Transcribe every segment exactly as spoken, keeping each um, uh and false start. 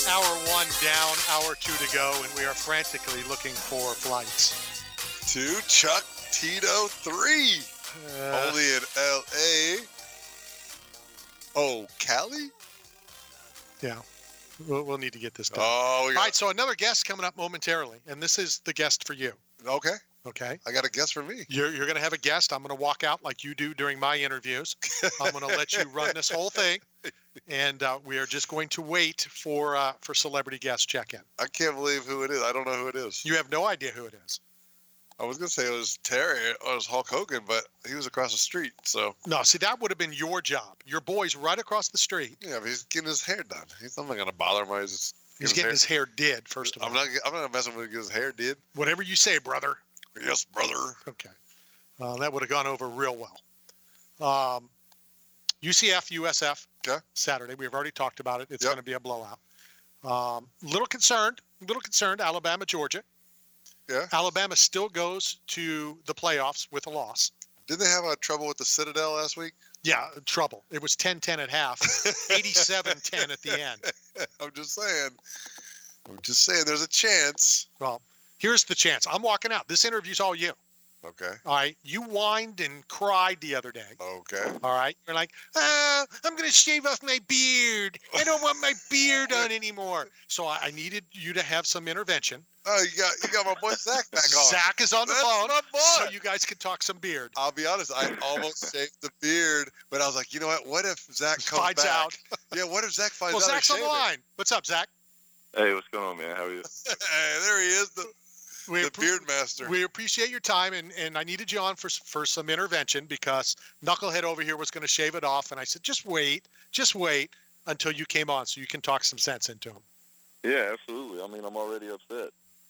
Hour one down, hour two to go, and we are frantically looking for flights. To Chuck Tito three. Uh, Only in L A. Oh, Cali? Yeah. We'll, we'll need to get this done. Oh, we got, All right, so another guest coming up momentarily, and this is the guest for you. okay. Okay? I got a guess for me. You're, you're going to have a guest. I'm going to walk out like you do during my interviews. I'm going to let you run this whole thing, and uh, we are just going to wait for uh, for celebrity guest check-in. I can't believe who it is. I don't know who it is. You have no idea who it is. I was going to say it was Terry or it was Hulk Hogan, but he was across the street, so. No, see, that would have been your job. Your boy's right across the street. Yeah, but he's getting his hair done. He's I'm not going to bother him. while He's, He's getting his hair did, first of all. I'm not, I'm not messing with his hair did. Whatever you say, brother. Yes, brother. Okay. Uh, that would have gone over real well. Um, U C F, U S F, Okay. Saturday. We've already talked about it. It's Yep. going to be a blowout. Um, little concerned, little concerned, Alabama, Georgia. Yeah. Alabama still goes to the playoffs with a loss. Didn't they have uh, trouble with the Citadel last week? Yeah, trouble. It was ten ten at half, eighty-seven ten at the end. I'm just saying. I'm just saying there's a chance. Well, here's the chance. I'm walking out. This interview's all you. Okay. All right. You whined and cried the other day. Okay. All right. You're like, ah, I'm going to shave off my beard. I don't want my beard on anymore. So I, I needed you to have some intervention. Oh, you got you got my boy Zach back on. Zach is on the That's phone. my boy. So you guys can talk some beard. I'll be honest, I almost shaved the beard, but I was like, you know what? What if Zach comes Finds back? out. Yeah, what if Zach finds Well, out? I Zach's on the shaved it? line. What's up, Zach? Hey, what's going on, man? How are you? Hey, there he is, the, We, the beard master. we appreciate your time, and, and I needed you on for for some intervention because Knucklehead over here was going to shave it off, and I said, just wait, just wait until you came on so you can talk some sense into him. Yeah, absolutely. I mean, I'm already upset.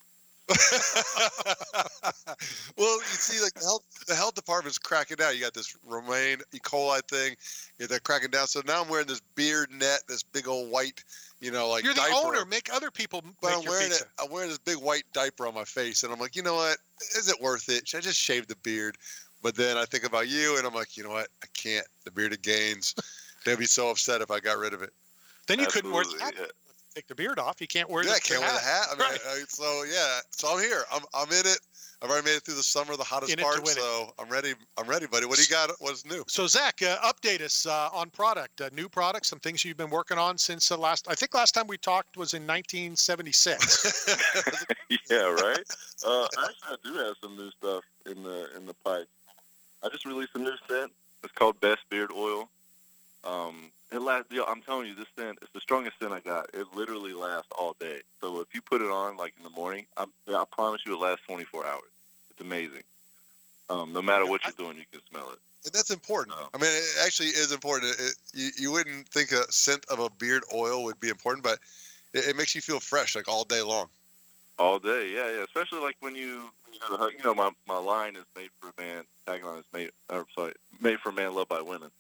Well, you see, like the health, the health department's cracking down. You got this romaine E. coli thing. Yeah, they're cracking down. So now I'm wearing this beard net, this big old white, you know, like You're the diaper. owner. Make other people But make I'm your wearing pizza. it. I'm wearing this big white diaper on my face, and I'm like, you know what? Is it worth it? Should I just shave the beard? But then I think about you, and I'm like, you know what? I can't. The bearded gains. They'd be so upset if I got rid of it. Then you couldn't wear the Absolutely, hat. yeah. Take the beard off. You can't wear Yeah, the I can't wear the hat. I mean, Right. I, so yeah, so I'm here. I'm I'm in it. I've already made it through the summer, the hottest In it to part. win it. So I'm ready. I'm ready, buddy. What do you got? What's new? So Zach, uh, update us uh, on product, uh, new products, some things you've been working on since the last. I think last time we talked was in nineteen seventy-six. Yeah, right. Uh, actually, I do have some new stuff in the in the pipe. I just released a new scent. It's called Best Beard Oil. Um, it lasts. Yo, I'm telling you, this scent is the strongest scent I got. It literally lasts all day. So if you put it on like in the morning, I, I promise you, it lasts twenty-four hours. It's amazing. Um, no matter what you're doing, you can smell it. And that's important. Oh. I mean, it actually is important. It, you you wouldn't think a scent of a beard oil would be important, but it, it makes you feel fresh like all day long. All day, yeah, yeah. Especially like when you, you know, you know, my, my line is made for a man. Tagline is made, or sorry, made for a man loved by women.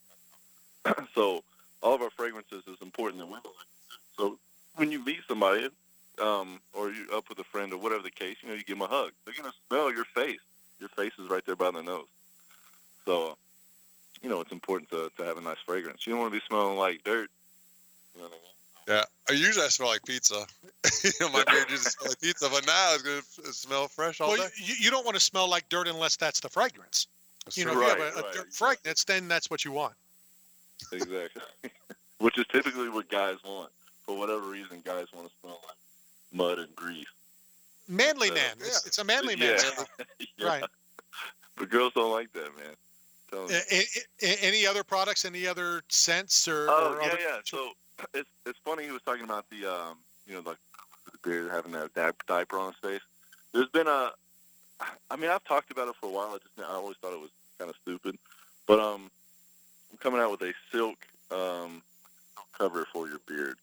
So all of our fragrances is important to women. So when you meet somebody, um, or you're up with a friend or whatever the case, you know, you give them a hug. They're gonna smell your face. Your face is right there by their nose. So, you know, it's important to, to have a nice fragrance. You don't want to be smelling like dirt. You know what I mean? Yeah, I usually I smell like pizza. You know, my beard usually smells like pizza, but now it's gonna f- smell fresh all well, day. you, you don't want to smell like dirt unless that's the fragrance. That's You know, true. if Right, you have a, a right, dirt exactly. fragrance, then that's what you want. Exactly. Which is typically what guys want. For whatever reason, guys want to smell like mud and grease. Manly Uh, man. It's, yeah. it's a manly Yeah. man. smell. Yeah. Right. But girls don't like that, man. Tell A- me. a- a- any other products? Any other scents or? Oh or yeah, other- yeah. So it's it's funny he was talking about the um you know like the beard having that di- diaper on his face. There's been a, I mean I've talked about it for a while. I just I always thought it was kind of stupid, but um I'm coming out with a silk um cover for your beard,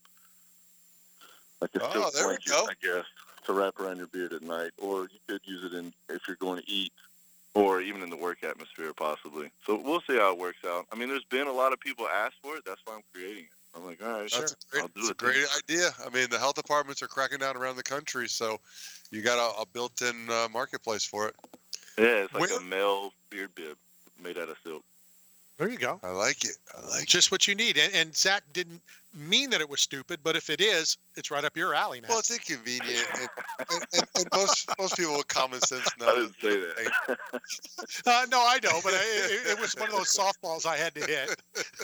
like a Oh, silk there we blanket, go. I guess, to wrap around your beard at night, or you could use it in if you're going to eat. Or even in the work atmosphere, possibly. So we'll see how it works out. I mean, there's been a lot of people ask for it. That's why I'm creating it. I'm like, all right, That's sure, a great, I'll do that's a it. great then. idea. I mean, the health departments are cracking down around the country, so you got a, a built-in uh, marketplace for it. Yeah, it's like Where- a male beard bib made out of silk. There you go. I like it. I like it. Just what you need. And, and Zach didn't mean that it was stupid, but if it is, it's right up your alley, man. Well, it's inconvenient, and, and, and, and most most people with common sense know. I didn't say that. Uh, no, I know, but I, it, it was one of those softballs I had to hit.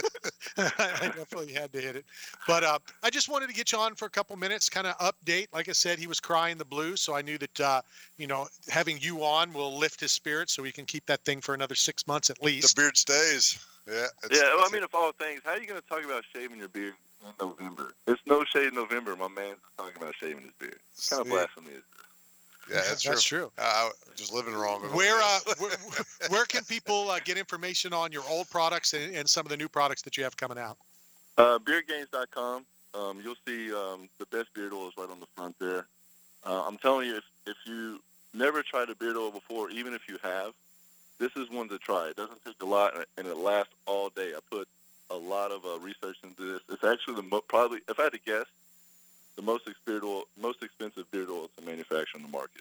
I definitely had to hit it. But uh, I just wanted to get you on for a couple minutes, kind of update. Like I said, he was crying the blues, so I knew that, uh, you know, having you on will lift his spirits so we can keep that thing for another six months at The least. beard stays. Yeah. It's, Yeah, well, I it's mean, of all things, how are you going to talk about shaving your beard in November? It's no shave in November. My man's talking about shaving his beard. What kind of See? blasphemy is this? yeah, that's true. That's true. I, I just living wrong. Where, uh, where, where can people uh, get information on your old products and, and some of the new products that you have coming out? Uh, beard gains dot com. Um, you'll see um, the best beard oils right on the front there. Uh, I'm telling you, if, if you never tried a beard oil before, even if you have, this is one to try. It doesn't take a lot, and it lasts all day. I put a lot of uh, research into this. It's actually the mo- probably, if I had to guess, the most expensive oil, most expensive beard oil to manufacture on the market.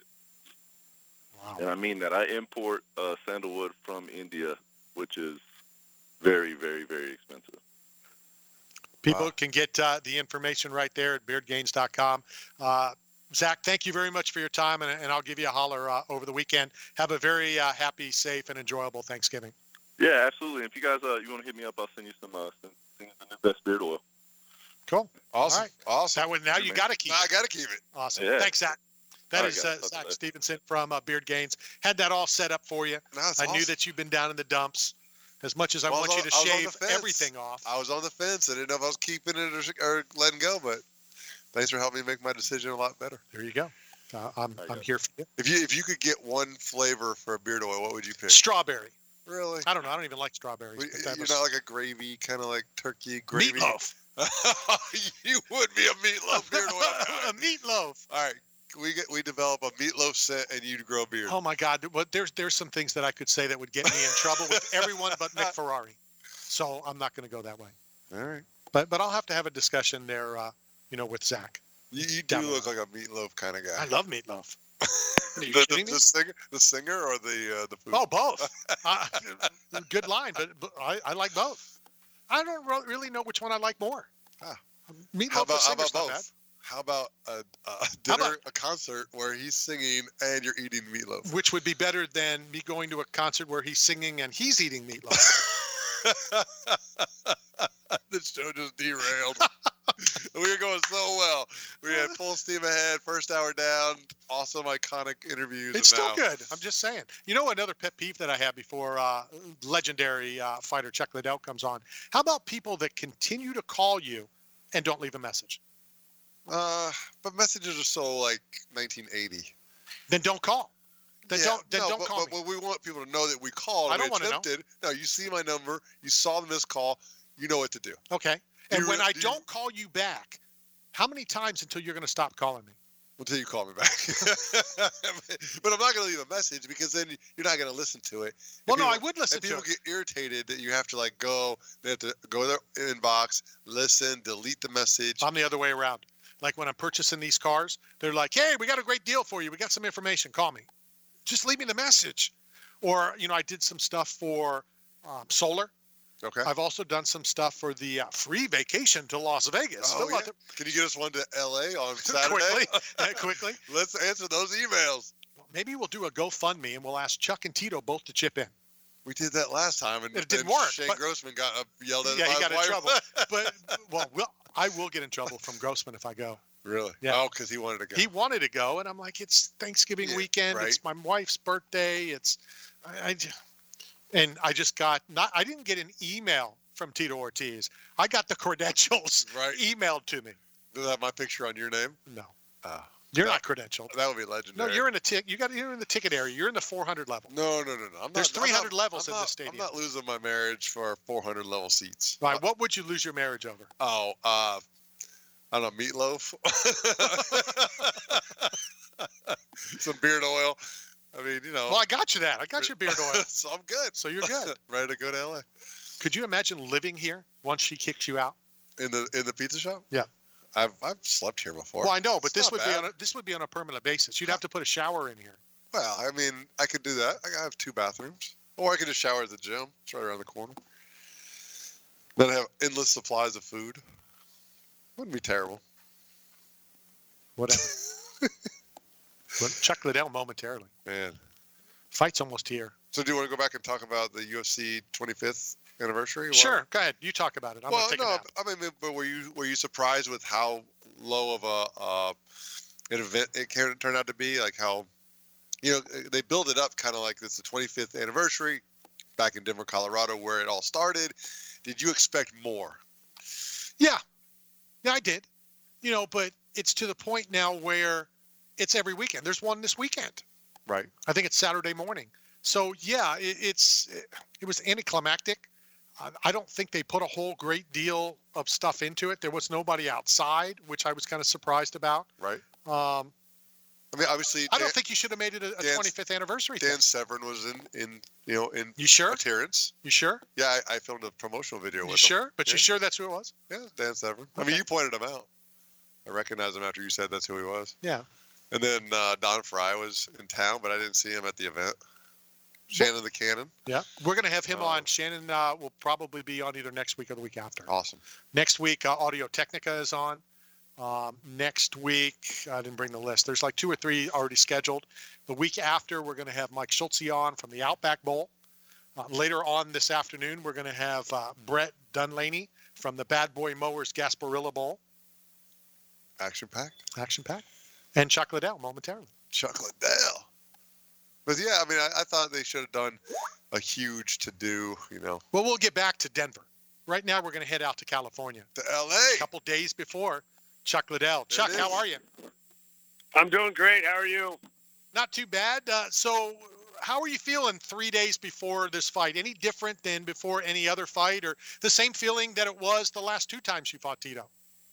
Wow. And I mean that. I import uh, sandalwood from India, which is very, very, very expensive. People Wow. can get uh, the information right there at beard gains dot com. Uh, Zach, thank you very much for your time, and, and I'll give you a holler uh, over the weekend. Have a very uh, happy, safe, and enjoyable Thanksgiving. Yeah, absolutely. If you guys uh, you want to hit me up, I'll send you some uh, send, send you the new best beard oil. Cool. Awesome. All right. Awesome. That one, now you got to keep No, I it. got to keep it. Awesome. Yeah. Thanks, Zach. That All right, is guys. uh, Talk to you Zach later. Stevenson from uh, Beard Gains. Had that all set up for you. No, it's I knew awesome. that you've been down in the dumps. As much as I Well, I want was you to on- I was on shave the fence. everything off. I was on the fence. I didn't know if I was keeping it or, or letting go, but thanks for helping me make my decision a lot better. There you go. Uh, I'm, I I'm got here for you. If you if you could get one flavor for a beard oil, what would you pick? Strawberry. Really? I don't know. I don't even like strawberries. Well, but that You're was- not like a gravy, kind of like turkey gravy. meatloaf. You would be a meatloaf beard oil guy. a meatloaf. All right, we get we develop a meatloaf scent, and you grow a beard. Oh my God! But there's there's some things that I could say that would get me in trouble with everyone but Nick Ferrari. So I'm not going to go that way. All right. But but I'll have to have a discussion there, uh, you know, with Zach. You, you do Down the look like a meatloaf kind of guy. I love meatloaf. Are you the, the, kidding me? the singer, the singer, or the uh, the food? Oh, both. uh, good line, but, but I, I like both. I don't ro- really know which one I like more. Ah. Meatloaf How about, or how singer's about not bad. both? How about a, a How dinner, about- a concert where he's singing and you're eating meatloaf? Which would be better than me going to a concert where he's singing and he's eating meatloaf. The show just derailed. We were going so well. We had full steam ahead, first hour down, awesome, iconic interviews. It's and still now- good. I'm just saying. You know, another pet peeve that I have before uh, legendary uh, fighter Chuck Liddell comes on. How about people that continue to call you and don't leave a message? Uh, but messages are so like nineteen eighty. Then don't call. Then Yeah, don't. Then no, don't but, call but, me. but we want people to know that we called. I and don't we wanna know. attempted. No, you see my number. You saw the missed call. You know what to do. Okay. And you when re- I do you- don't call you back, how many times until you're going to stop calling me? Until you call me back. But I'm not going to leave a message because then you're not going to listen to it. Well, And no, I people- would listen And to people it. get irritated that you have to like go. They have to go to their inbox, listen, delete the message. I'm the other way around. Like when I'm purchasing these cars, they're like, "Hey, we got a great deal for you. We got some information. Call me." Just leave me the message. Or you know, I did some stuff for um, solar. Okay. I've also done some stuff for the uh, free vacation to Las Vegas. Oh, Fill yeah? out the- Can you get us one to L A on Saturday? quickly, uh, quickly. Let's answer those emails. Maybe we'll do a GoFundMe and we'll ask Chuck and Tito both to chip in. We did that last time, and It didn't then work, Shane but- Grossman got up, yelled at. Yeah, he my got in wife. trouble. But well, we'll, I will get in trouble from Grossman if I go. Really? Yeah. Oh, because he wanted to go. He wanted to go, and I'm like, it's Thanksgiving Yeah, weekend. right. It's my wife's birthday. It's, I, I, and I just got not. I didn't get an email from Tito Ortiz. I got the credentials Right. emailed to me. Does that have my picture on your name? No, Ah, you're No. not credentialed. that would be No, legendary. you're in the tick. You got. You're in the ticket area. You're in the four hundred level. No, no, no, no. I'm There's not, I'm three hundred not- levels I'm in not, this stadium. I'm not losing my marriage for four hundred level seats. Right. What would you lose your marriage over? Oh, uh, I don't know, meatloaf. Some beard oil. I mean, you know. Well, I got you that. I got your beard oil. So I'm good. So you're good. Ready to go to L A. Could you imagine living here once she kicks you out? In the in the pizza shop? Yeah. I've I've slept here before. Well, I know, but It's this not would be bad. on a, this would be on a permanent basis. You'd have to put a shower in here. Well, I mean, I could do that. I have two bathrooms. Or I could just shower at the gym. It's right around the corner. Then I have endless supplies of food. Wouldn't be terrible. Whatever. But Chuck Liddell momentarily. Man. Fight's almost here. So do you want to go back and talk about the U F C twenty-fifth anniversary? Sure. What? Go ahead. You talk about it. I'm well, gonna take no, a nap. I mean, but were you were you surprised with how low of a uh, an event it can turn out to be? Like how, you know, they build it up kind of like it's the twenty-fifth anniversary back in Denver, Colorado, where it all started. Did you expect more? Yeah. Yeah, I did. You know, but it's to the point now where it's every weekend. There's one this weekend. Right. I think it's Saturday morning. So yeah, it, it's it was anticlimactic. I, I don't think they put a whole great deal of stuff into it. There was nobody outside, which I was kind of surprised about. Right. Um, I mean, obviously, I don't Dan, think you should have made it a, a Dan's- twenty-fifth anniversary. Dan thing. Severn was in, in you know in You sure? appearance. You sure? Yeah, I, I filmed a promotional video You with sure? But you Yeah. sure that's who it was? him. Yeah, Dan Severn. I Okay. mean, you pointed him out. I recognized him after you said that's who he was. Yeah. And then uh, Don Fry was in town, but I didn't see him at the event. Shannon the Cannon. Yeah. We're going to have him Uh, on. Shannon uh, will probably be on either next week or the week after. Awesome. Next week, uh, Audio Technica is on. Um, next week, I didn't bring the list. There's like two or three already scheduled. The week after, we're going to have Mike Schultze on from the Outback Bowl. Uh, later on this afternoon, we're going to have uh, Brett Dunlaney from the Bad Boy Mowers Gasparilla Bowl. Action packed. Action packed. And Chuck Liddell momentarily. Chuck Liddell. But yeah, I mean, I, I thought they should have done a huge to do, you know, Well, we'll get back to Denver. Right now, we're going to head out to California. to L A A. couple days before Chuck Liddell. Chuck, is. how are you? I'm doing great. How are you? Not too bad. Uh, so, how are you feeling three days before this fight? Any different than before any other fight, or the same feeling that it was the last two times you fought Tito?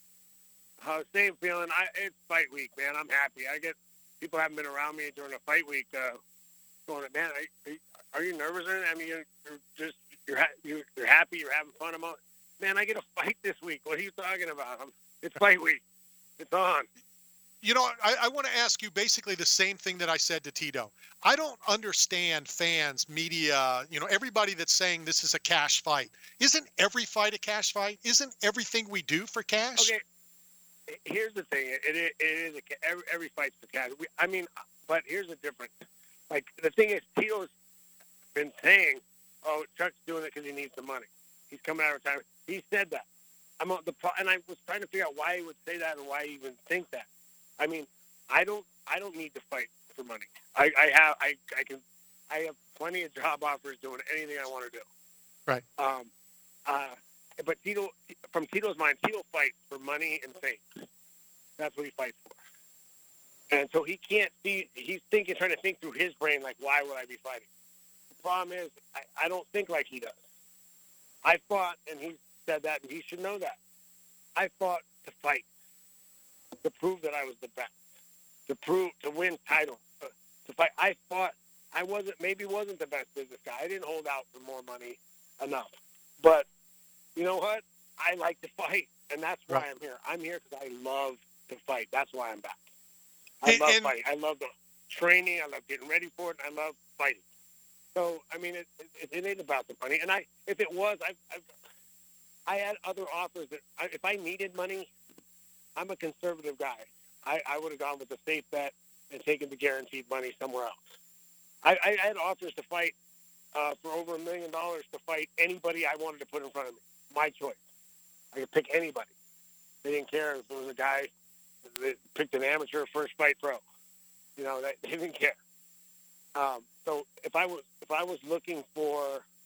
Uh, same feeling. I, it's fight week, man. I'm happy. I get people haven't been around me during a fight week. Uh, going, man, are, are you nervous or anything? I mean, you're, you're just you're, ha- you're you're happy. You're having fun. I'm all, man. I get a fight this week. What are you talking about? I'm, it's fight week. It's on. You know, I, I want to ask you basically the same thing that I said to Tito. I don't understand fans, media, you know, everybody that's saying this is a cash fight. Isn't every fight a cash fight? Isn't everything we do for cash? Okay. Here's the thing. It, it, it is a, ca- every, every fight's for cash. We, I mean, but here's the difference. Like, the thing is, Tito's been saying, oh, Chuck's doing it because he needs the money. He's coming out of retirement. He said that. I'm on the pro- and I was trying to figure out why he would say that and why he even think that. I mean, I don't I don't need to fight for money. I, I have I, I can I have plenty of job offers doing anything I want to do. Right. Um uh but Tito from Tito's mind, Tito fights for money and fame. That's what he fights for. And so he can't see he's thinking trying to think through his brain like, why would I be fighting? The problem is I, I don't think like he does. I fought, and he said that, and he should know that. I fought to fight, to prove that I was the best, to prove, to win titles, to, to fight. I fought. I wasn't, maybe wasn't the best business guy. I didn't hold out for more money enough. But you know what? I like to fight, and that's why Right. I'm here. I'm here because I love to fight. That's why I'm back. I And- love and- fighting. I love the training. I love getting ready for it, and I love fighting. So, I mean, it, it, it ain't about the money. And I, if it was, I, I, I had other offers that, I, if I needed money, I'm a conservative guy. I, I would have gone with the safe bet and taken the guaranteed money somewhere else. I, I had offers to fight uh, for over a million dollars to fight anybody I wanted to put in front of me. My choice. I could pick anybody. They didn't care if it was a guy that picked an amateur first fight pro. You know, they, they didn't care. Um, so if I was if I was looking for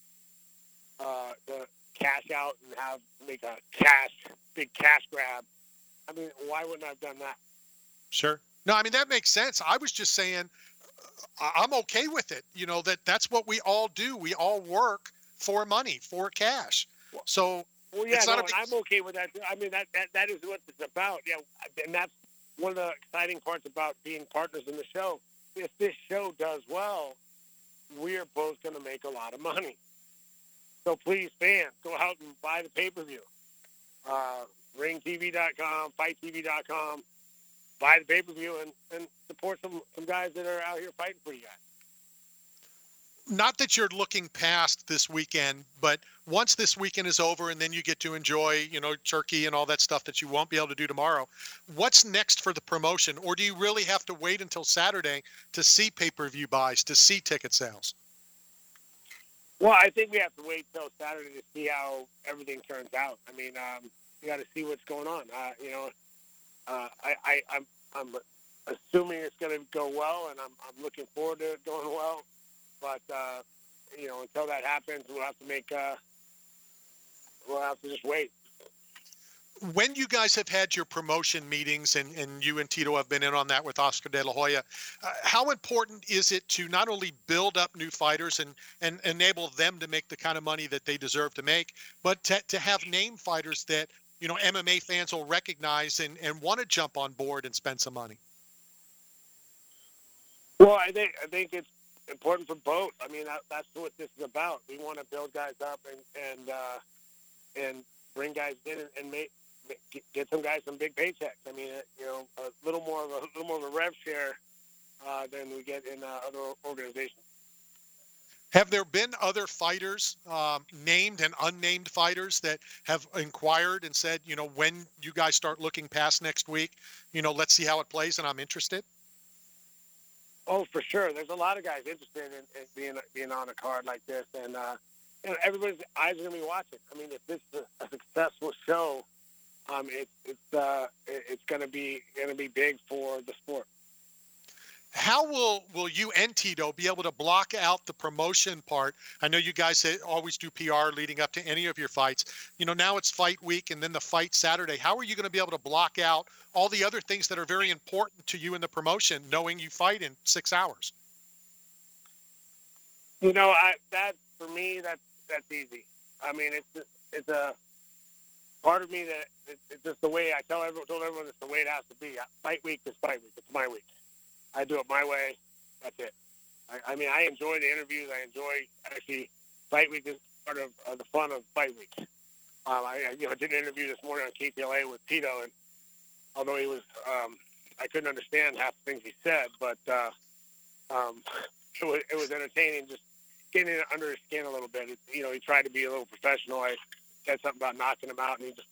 uh, the cash out and have make a cash big cash grab, I mean, why wouldn't I have done that? Sure. No, I mean, that makes sense. I was just saying I- I'm okay with it. You know, that that's what we all do. We all work for money, for cash. So Well, yeah, It's no, not a and big- I'm okay with that. Too. I mean, that, that that is what it's about. Yeah, and that's one of the exciting parts about being partners in the show. If this show does well, we're both going to make a lot of money. So please, fans, go out and buy the pay-per-view. Uh, ring T V dot com, fight T V dot com. Buy the pay-per-view and, and support some, some guys that are out here fighting for you guys. not that you're looking past this weekend, but once this weekend is over and then you get to enjoy, you know, turkey and all that stuff that you won't be able to do tomorrow, what's next for the promotion? Or do you really have to wait until Saturday to see pay-per-view buys, to see ticket sales? Well, I think we have to wait till Saturday to see how everything turns out. I mean, um, you got to see what's going on. Uh, you know, uh, I, I, I'm, I'm assuming it's going to go well, and I'm, I'm looking forward to it going well. But, uh, you know, until that happens, we'll have to make, uh, we'll have to just wait. When you guys have had your promotion meetings, and, and you and Tito have been in on that with Oscar De La Hoya, uh, how important is it to not only build up new fighters and, and enable them to make the kind of money that they deserve to make, but to, to have name fighters that, you know, M M A fans will recognize and, and want to jump on board and spend some money? Well, I think, I think it's important for both. I mean, that, that's what this is about. We want to build guys up and, and, uh, and bring guys in and, and make, get some guys some big paychecks. I mean, you know, a little more of a, a little more of a rev share uh, than we get in uh, other organizations. Have there been other fighters, um, named and unnamed fighters, that have inquired and said, you know, when you guys start looking past next week, you know, let's see how it plays and I'm interested? Oh, for sure. There's a lot of guys interested in, in being being on a card like this, and uh, you know, everybody's eyes are going to be watching. I mean, if this is a, a successful show, um, it, it's uh, it, it's going to be going to be big for the sport. How will will you and Tito be able to block out the promotion part? I know you guys say, always do P R leading up to any of your fights. You know, now it's fight week and then the fight Saturday. How are you going to be able to block out all the other things that are very important to you in the promotion, knowing you fight in six hours? You know, I that for me, that's that's easy. I mean, it's it's a part of me that it's, it's just the way I tell everyone. Told everyone it's the way it has to be. Fight week is fight week. It's my week. I do it my way. That's it. I, I mean, I enjoy the interviews. I enjoy actually fight week is part of uh, the fun of fight week. Um, I, I you know did an interview this morning on K T L A with Tito, and although he was, um, I couldn't understand half the things he said, but uh, um, it was it was entertaining. Just getting it under his skin a little bit. It, you know, he tried to be a little professional. I said something about knocking him out, and he just.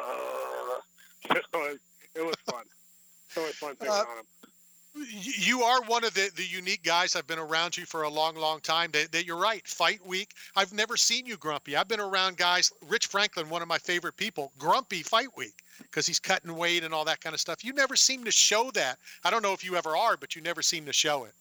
Uh, it, was, it was fun. It's always fun picking uh, on him. You are one of the, the unique guys. I've been around you for a long, long time. That, that you're right. Fight week. I've never seen you grumpy. I've been around guys. Rich Franklin, one of my favorite people, grumpy fight week because he's cutting weight and all that kind of stuff. You never seem to show that. I don't know if you ever are, but you never seem to show it.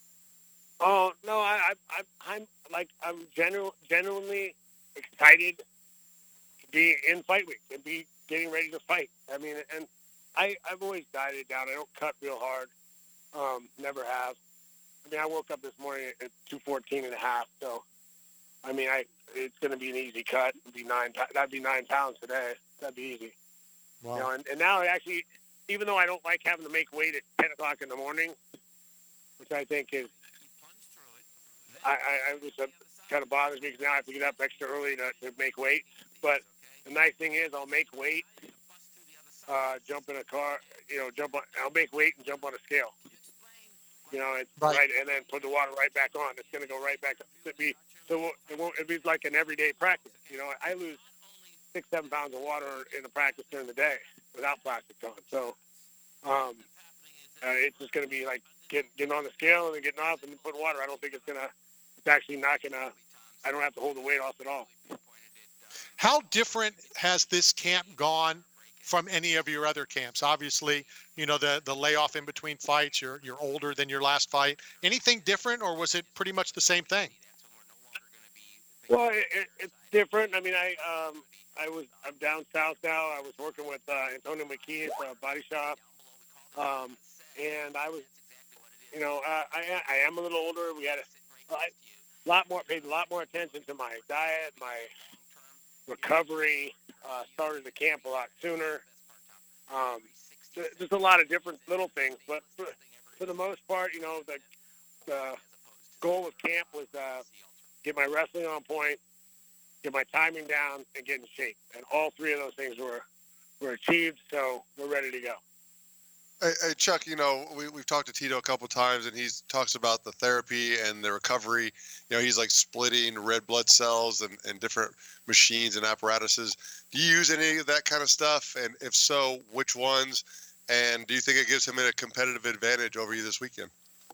Oh no, I, I, I'm like I'm genu- genuinely excited to be in fight week and be getting ready to fight. I mean, and I I've always dieted down. I don't cut real hard. Um, never have. I mean, I woke up this morning at two fourteen and a half. So, I mean, I it's going to be an easy cut. It'd be nine. That'd be nine pounds today. That'd be easy. Wow. You know, and, and now it actually, even though I don't like having to make weight at ten o'clock in the morning, which I think is, I, I, I which kind of bothers me because now I have to get up extra early to, to make weight. But the nice thing is, I'll make weight, uh, jump in a car, you know, jump on. I'll make weight and jump on a scale. You know, it's right. right, and then put the water right back on. It's going to go right back up. It'd be so it won't. It'd be like an everyday practice. You know, I lose six, seven pounds of water in the practice during the day without plastics on. So, um, uh, it's just going to be like getting getting on the scale and then getting off and then putting water. I don't think it's gonna. It's actually not gonna. I don't have to hold the weight off at all. How different has this camp gone from any of your other camps? Obviously, you know, the the layoff in between fights, you're you're older than your last fight. Anything different, or was it pretty much the same thing? Well, it, it, it's different. I mean, I um I was I'm down south now. I was working with uh, Antonio McKee at the body shop, um, and I was, you know, uh, I I am a little older. We had a, a lot more paid a lot more attention to my diet, my recovery. Uh, started the camp a lot sooner. Um, just a lot of different little things, but for, for the most part, you know, the, the goal of camp was uh, get my wrestling on point, get my timing down, and get in shape. And all three of those things were were achieved, so we're ready to go. Hey, hey, Chuck, you know, we, we've talked to Tito a couple of times, and he talks about the therapy and the recovery. You know, he's like splitting red blood cells and, and different machines and apparatuses. Do you use any of that kind of stuff? And if so, which ones? And do you think it gives him a competitive advantage over you this weekend?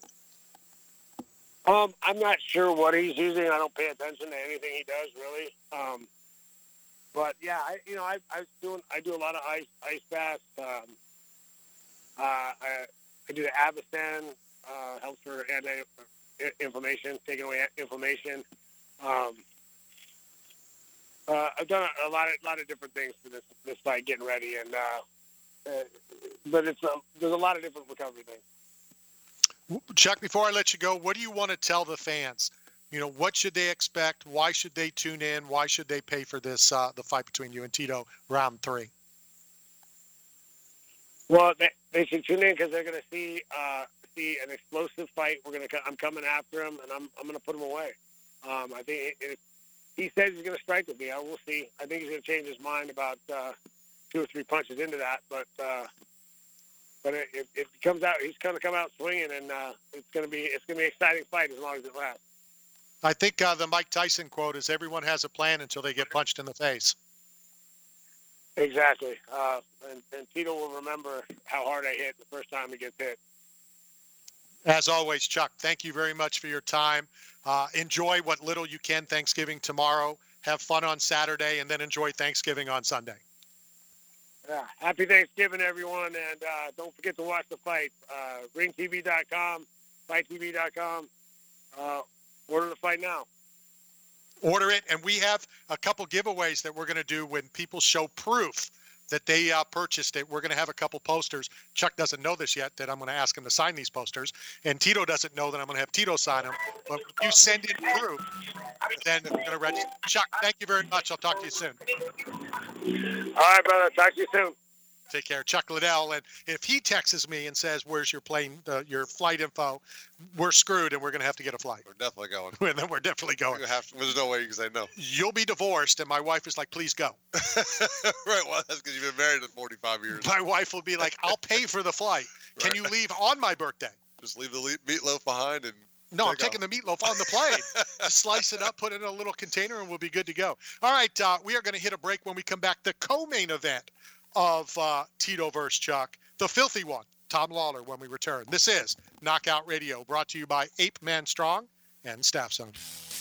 Um, I'm not sure what he's using. I don't pay attention to anything he does, really. Um, but yeah, I, you know, I, I doing, I do a lot of ice, ice baths. Um, uh, I, I do the Avastan, uh, helps for anti-inflammation, taking away inflammation. Um, uh, I've done a, a lot of, lot of different things for this, this fight, getting ready, and uh, uh, but it's um, there's a lot of different recovery things. Chuck, before I let you go, what do you want to tell the fans? You know, what should they expect? Why should they tune in? Why should they pay for this, uh, the fight between you and Tito, round three? Well, they, they should tune in because they're going to see uh, see an explosive fight. We're going to. I'm coming after him, and I'm I'm going to put him away. Um, I think it, it, he says he's going to strike with me. I will see. I think he's going to change his mind about uh, two or three punches into that, but. Uh, But if it comes out, he's going to come out swinging, and uh, it's going to be it's going to be an exciting fight as long as it lasts. I think uh, the Mike Tyson quote is, "Everyone has a plan until they get punched in the face." Exactly, uh, and, and Tito will remember how hard I hit the first time he gets hit. As always, Chuck, thank you very much for your time. Uh, enjoy what little you can Thanksgiving tomorrow. Have fun on Saturday, and then enjoy Thanksgiving on Sunday. Yeah, happy Thanksgiving, everyone, and uh, don't forget to watch the fight. Uh, ring T V dot com, fight T V dot com. Uh, order the fight now. Order it, and we have a couple giveaways that we're going to do when people show proof that they uh, purchased it. We're going to have a couple posters. Chuck doesn't know this yet, that I'm going to ask him to sign these posters, and Tito doesn't know that I'm going to have Tito sign them. But if you send in proof, then we're going to register. Chuck, thank you very much. I'll talk to you soon. All right, brother. Talk to you soon. Take care, Chuck Liddell. And if he texts me and says, "Where's your plane, uh, your flight info?" we're screwed, and we're going to have to get a flight. We're definitely going. And then we're definitely going. Have to, there's no way you can say no. You'll be divorced, and my wife is like, "Please go." Right. Well, that's because you've been married for forty-five years. My wife will be like, "I'll pay for the flight. Can Right. you leave on my birthday?" Just leave the le- meatloaf behind and. No, I'm take taking off. the meatloaf on the plane. Just slice it up, put it in a little container, and we'll be good to go. All right, uh, we are going to hit a break. When we come back, the co-main event of uh, Tito versus Chuck, the filthy one, Tom Lawler, when we return. This is Knockout Radio, brought to you by Ape Man Strong and Staff Zone.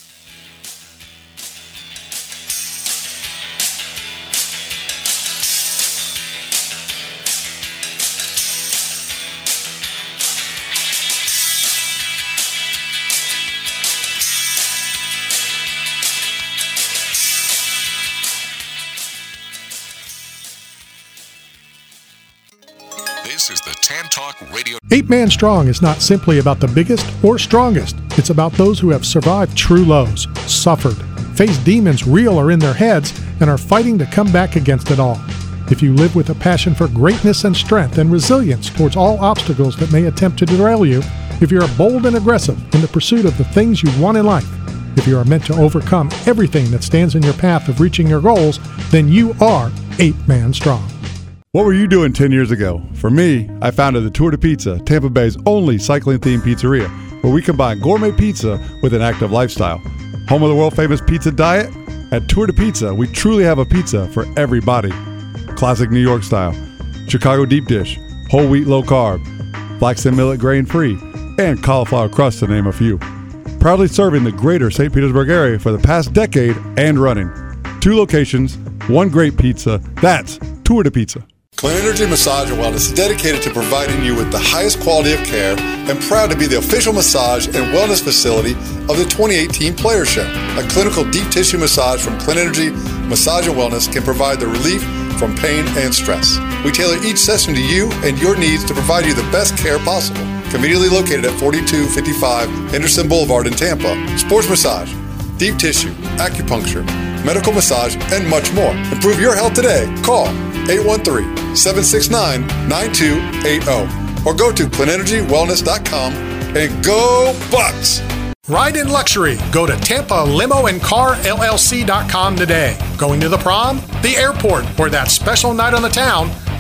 This is the Tan Talk Radio. Ape Man Strong is not simply about the biggest or strongest. It's about those who have survived true lows, suffered, faced demons real or in their heads, and are fighting to come back against it all. If you live with a passion for greatness and strength and resilience towards all obstacles that may attempt to derail you, if you're bold and aggressive in the pursuit of the things you want in life, if you are meant to overcome everything that stands in your path of reaching your goals, then you are Ape Man Strong. What were you doing ten years ago? For me, I founded the Tour de Pizza, Tampa Bay's only cycling-themed pizzeria, where we combine gourmet pizza with an active lifestyle. Home of the world-famous pizza diet? At Tour de Pizza, we truly have a pizza for every body. Classic New York style, Chicago deep dish, whole wheat low carb, flax and millet grain-free, and cauliflower crust to name a few. Proudly serving the greater Saint Petersburg area for the past decade and running. Two locations, one great pizza. That's Tour de Pizza. Clean Energy Massage and Wellness is dedicated to providing you with the highest quality of care and proud to be the official massage and wellness facility of the twenty eighteen Players Show. A clinical deep tissue massage from Clean Energy Massage and Wellness can provide the relief from pain and stress. We tailor each session to you and your needs to provide you the best care possible. Conveniently located at forty-two fifty-five Henderson Boulevard in Tampa. Sports massage, deep tissue, acupuncture, medical massage, and much more. Improve your health today. Call eight one three, seven six nine, nine two eight zero or go to clean energy wellness dot com and go Bucks! Ride in luxury. Go to Tampa Limo and Car L L C dot com today. Going to the prom, the airport, or that special night on the town?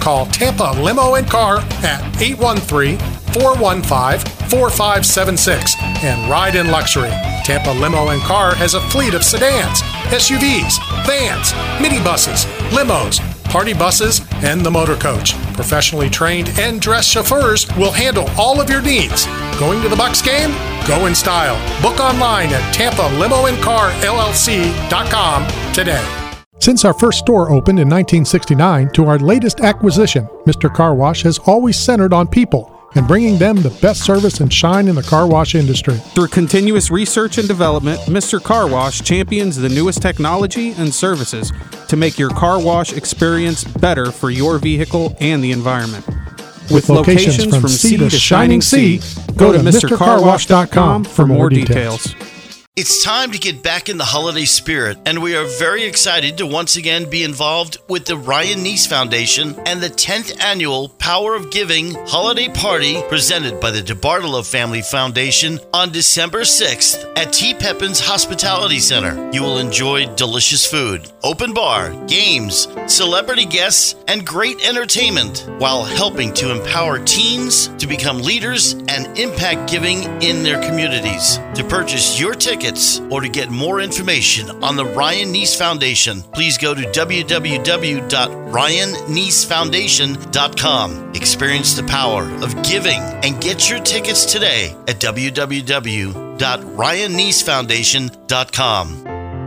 call Tampa Limo and Car at eight one three, four one five, four five seven six and ride in luxury. Tampa Limo and Car has a fleet of sedans, S U Vs, vans, minibuses, limos, party buses, and the motor coach. Professionally trained and dressed chauffeurs will handle all of your needs. Going to the Bucs game? Go in style. Book online at Tampa Limo and Car L L C dot com today. Since our first store opened in nineteen sixty-nine to our latest acquisition, Mister Car Wash has always centered on people and bringing them the best service and shine in the car wash industry. Through continuous research and development, Mister Car Wash champions the newest technology and services to make your car wash experience better for your vehicle and the environment. With, With locations, locations from, from sea to shining sea, go to Mister Car Wash dot com for more details. It's time to get back in the holiday spirit, and we are very excited to once again be involved with the Ryan Neese Foundation and the tenth Annual Power of Giving Holiday Party presented by the DeBartolo Family Foundation on December sixth at T. Pepin's Hospitality Center. You will enjoy delicious food, open bar, games, celebrity guests, and great entertainment while helping to empower teens to become leaders and impact giving in their communities. To purchase your ticket or to get more information on the Ryan Neese Foundation, please go to w w w dot ryan neese foundation dot com. Experience the power of giving and get your tickets today at w w w dot ryan neese foundation dot com.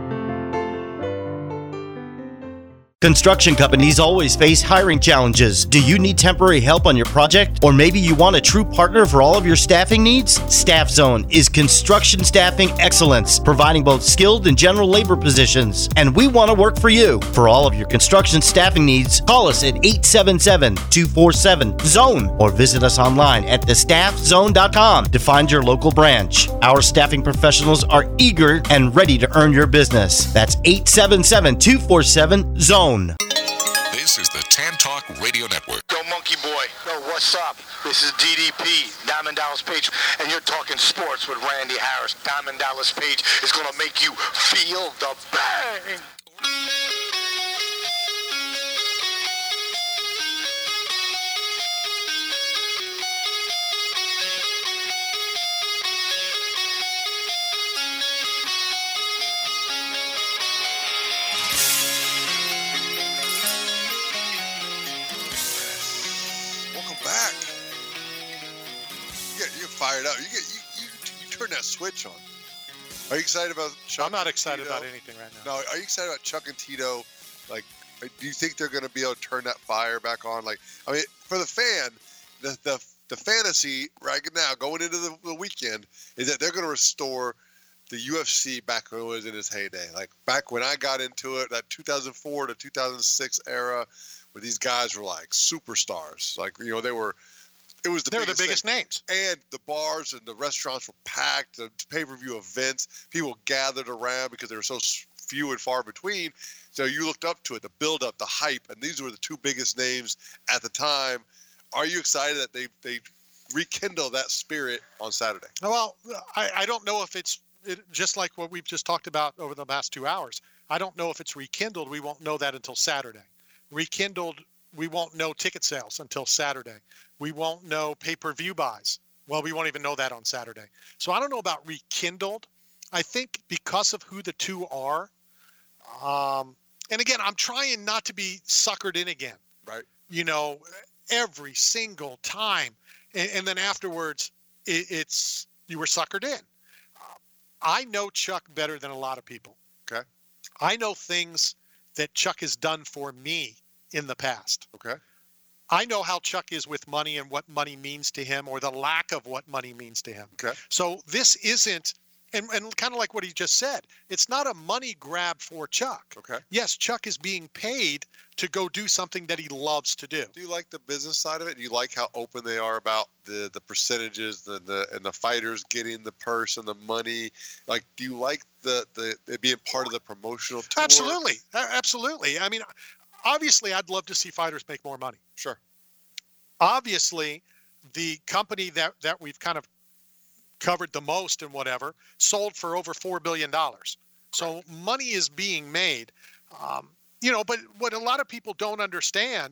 Construction companies always face hiring challenges. Do you need temporary help on your project? Or maybe you want a true partner for all of your staffing needs? Staff Zone is construction staffing excellence, providing both skilled and general labor positions. And we want to work for you. For all of your construction staffing needs, call us at eight seven seven, two four seven, zone or visit us online at the staff zone dot com to find your local branch. Our staffing professionals are eager and ready to earn your business. That's eight seven seven, two four seven, zone. This is the Tan Talk Radio Network. Yo, Monkey Boy. Yo, what's up? This is D D P, Diamond Dallas Page, and you're talking sports with Randy Harris. Diamond Dallas Page is going to make you feel the bang. Back. You get you get fired up. You get you, you you turn that switch on. Are you excited about Chuck? I'm not excited Tito? about anything right now. No, are you excited about Chuck and Tito? Like, do you think they're going to be able to turn that fire back on? Like, I mean, for the fan, the the the fantasy right now going into the, the weekend is that they're going to restore the U F C back when it was in its heyday. Like back when I got into it, that two thousand four to two thousand six era. Where these guys were like superstars, like you know they were. It was the they were biggest the biggest thing. names, and the bars and the restaurants were packed. The pay-per-view events, people gathered around because they were so few and far between. So you looked up to it, the build-up, the hype, and these were the two biggest names at the time. Are you excited that they they rekindle that spirit on Saturday? Well, I, I don't know if it's it, just like what we've just talked about over the last two hours. I don't know if it's rekindled. We won't know that until Saturday. Rekindled, we won't know ticket sales until Saturday. We won't know pay-per-view buys. Well, we won't even know that on Saturday. So I don't know about rekindled. I think because of who the two are, um, and again, I'm trying not to be suckered in again. Right. You know, every single time. And, and then afterwards, it, it's you were suckered in. I know Chuck better than a lot of people. Okay. I know things that Chuck has done for me in the past. Okay. I know how Chuck is with money and what money means to him or the lack of what money means to him. Okay. So this isn't, and, and kind of like what he just said, it's not a money grab for Chuck. Okay. Yes, Chuck is being paid to go do something that he loves to do. Do you like the business side of it? Do you like how open they are about the, the percentages, the, the and the fighters getting the purse and the money? Like, do you like the, the it being part of the promotional tour? Absolutely. Absolutely. I mean, obviously, I'd love to see fighters make more money. Sure. Obviously, the company that, that we've kind of covered the most and whatever sold for over four billion dollars. So money is being made. Um, you know, but what a lot of people don't understand,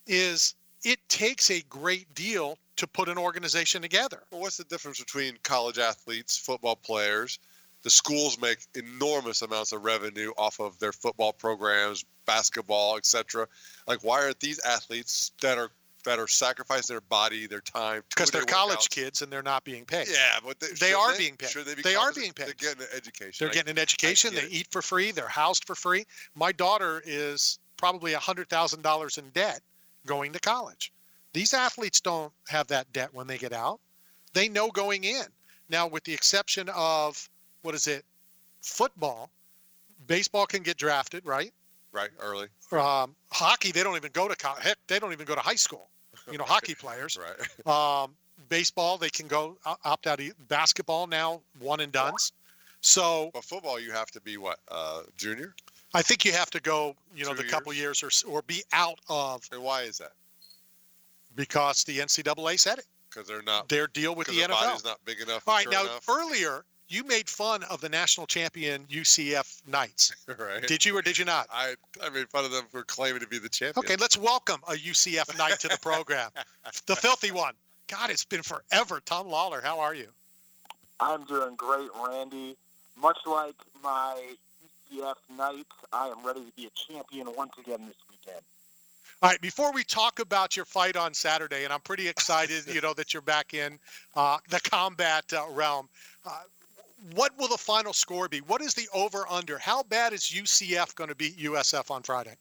is it takes a great deal to put an organization together. Well, what's the difference between college athletes, football players? The schools make enormous amounts of revenue off of their football programs, basketball, et cetera. Like, why aren't these athletes that are that are sacrificing their body, their time, because they're two-a-day college workouts? kids and they're not being paid. Yeah, but they, They should are they? being paid. Should they be They are compensated? being paid. They're getting an education. They're I- getting an education. I get They it. eat for free. They're housed for free. My daughter is probably one hundred thousand dollars in debt going to college. These athletes don't have that debt when they get out. They know going in. Now, with the exception of, what is it, football, baseball can get drafted, right? Right, early. Um, hockey, they don't even go to college. Heck, they don't even go to high school. You know, hockey players. Right. Um, baseball, they can go o- opt out. of- Basketball now, one and dones. So But football, you have to be what? Uh, junior? I think you have to go, you know, Two the couple years or s- or be out of, And why is that? because the N C double A said it. Because they're not. Their deal with Because the their N F L. body's not big enough. All right, mature now enough. earlier you made fun of the national champion U C F Knights. Right. Did you or did you not? I I made fun of them for claiming to be the champion. Okay, let's welcome a U C F Knight to the program. The filthy one. God, it's been forever. Tom Lawler, how are you? I'm doing great, Randy. Much like my U C F Knights, I am ready to be a champion once again this weekend. All right, before we talk about your fight on Saturday, and I'm pretty excited, you know, that you're back in uh, the combat uh, realm. Uh, what will the final score be? What is the over-under? How bad is U C F going to beat U S F on Friday?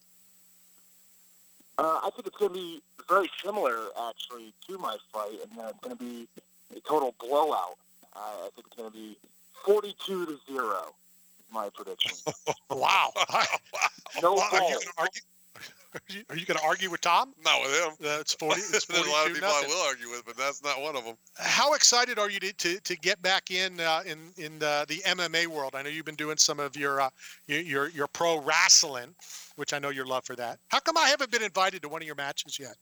Uh, I think it's going to be very similar, actually, to my fight, and then it's going to be a total blowout. Uh, I think it's going to be forty-two to zero. Is my prediction. Wow. No Well, are you fault. going to argue? Are you, are you going to argue with Tom? Not with him. Uh, it's forty. It's There's a lot of forty-two people I nothing. will argue with, but that's not one of them. How excited are you to, to, to get back in uh, in in the, the M M A world? I know you've been doing some of your uh, your, your your pro wrestling, which I know your love for that. How come I haven't been invited to one of your matches yet?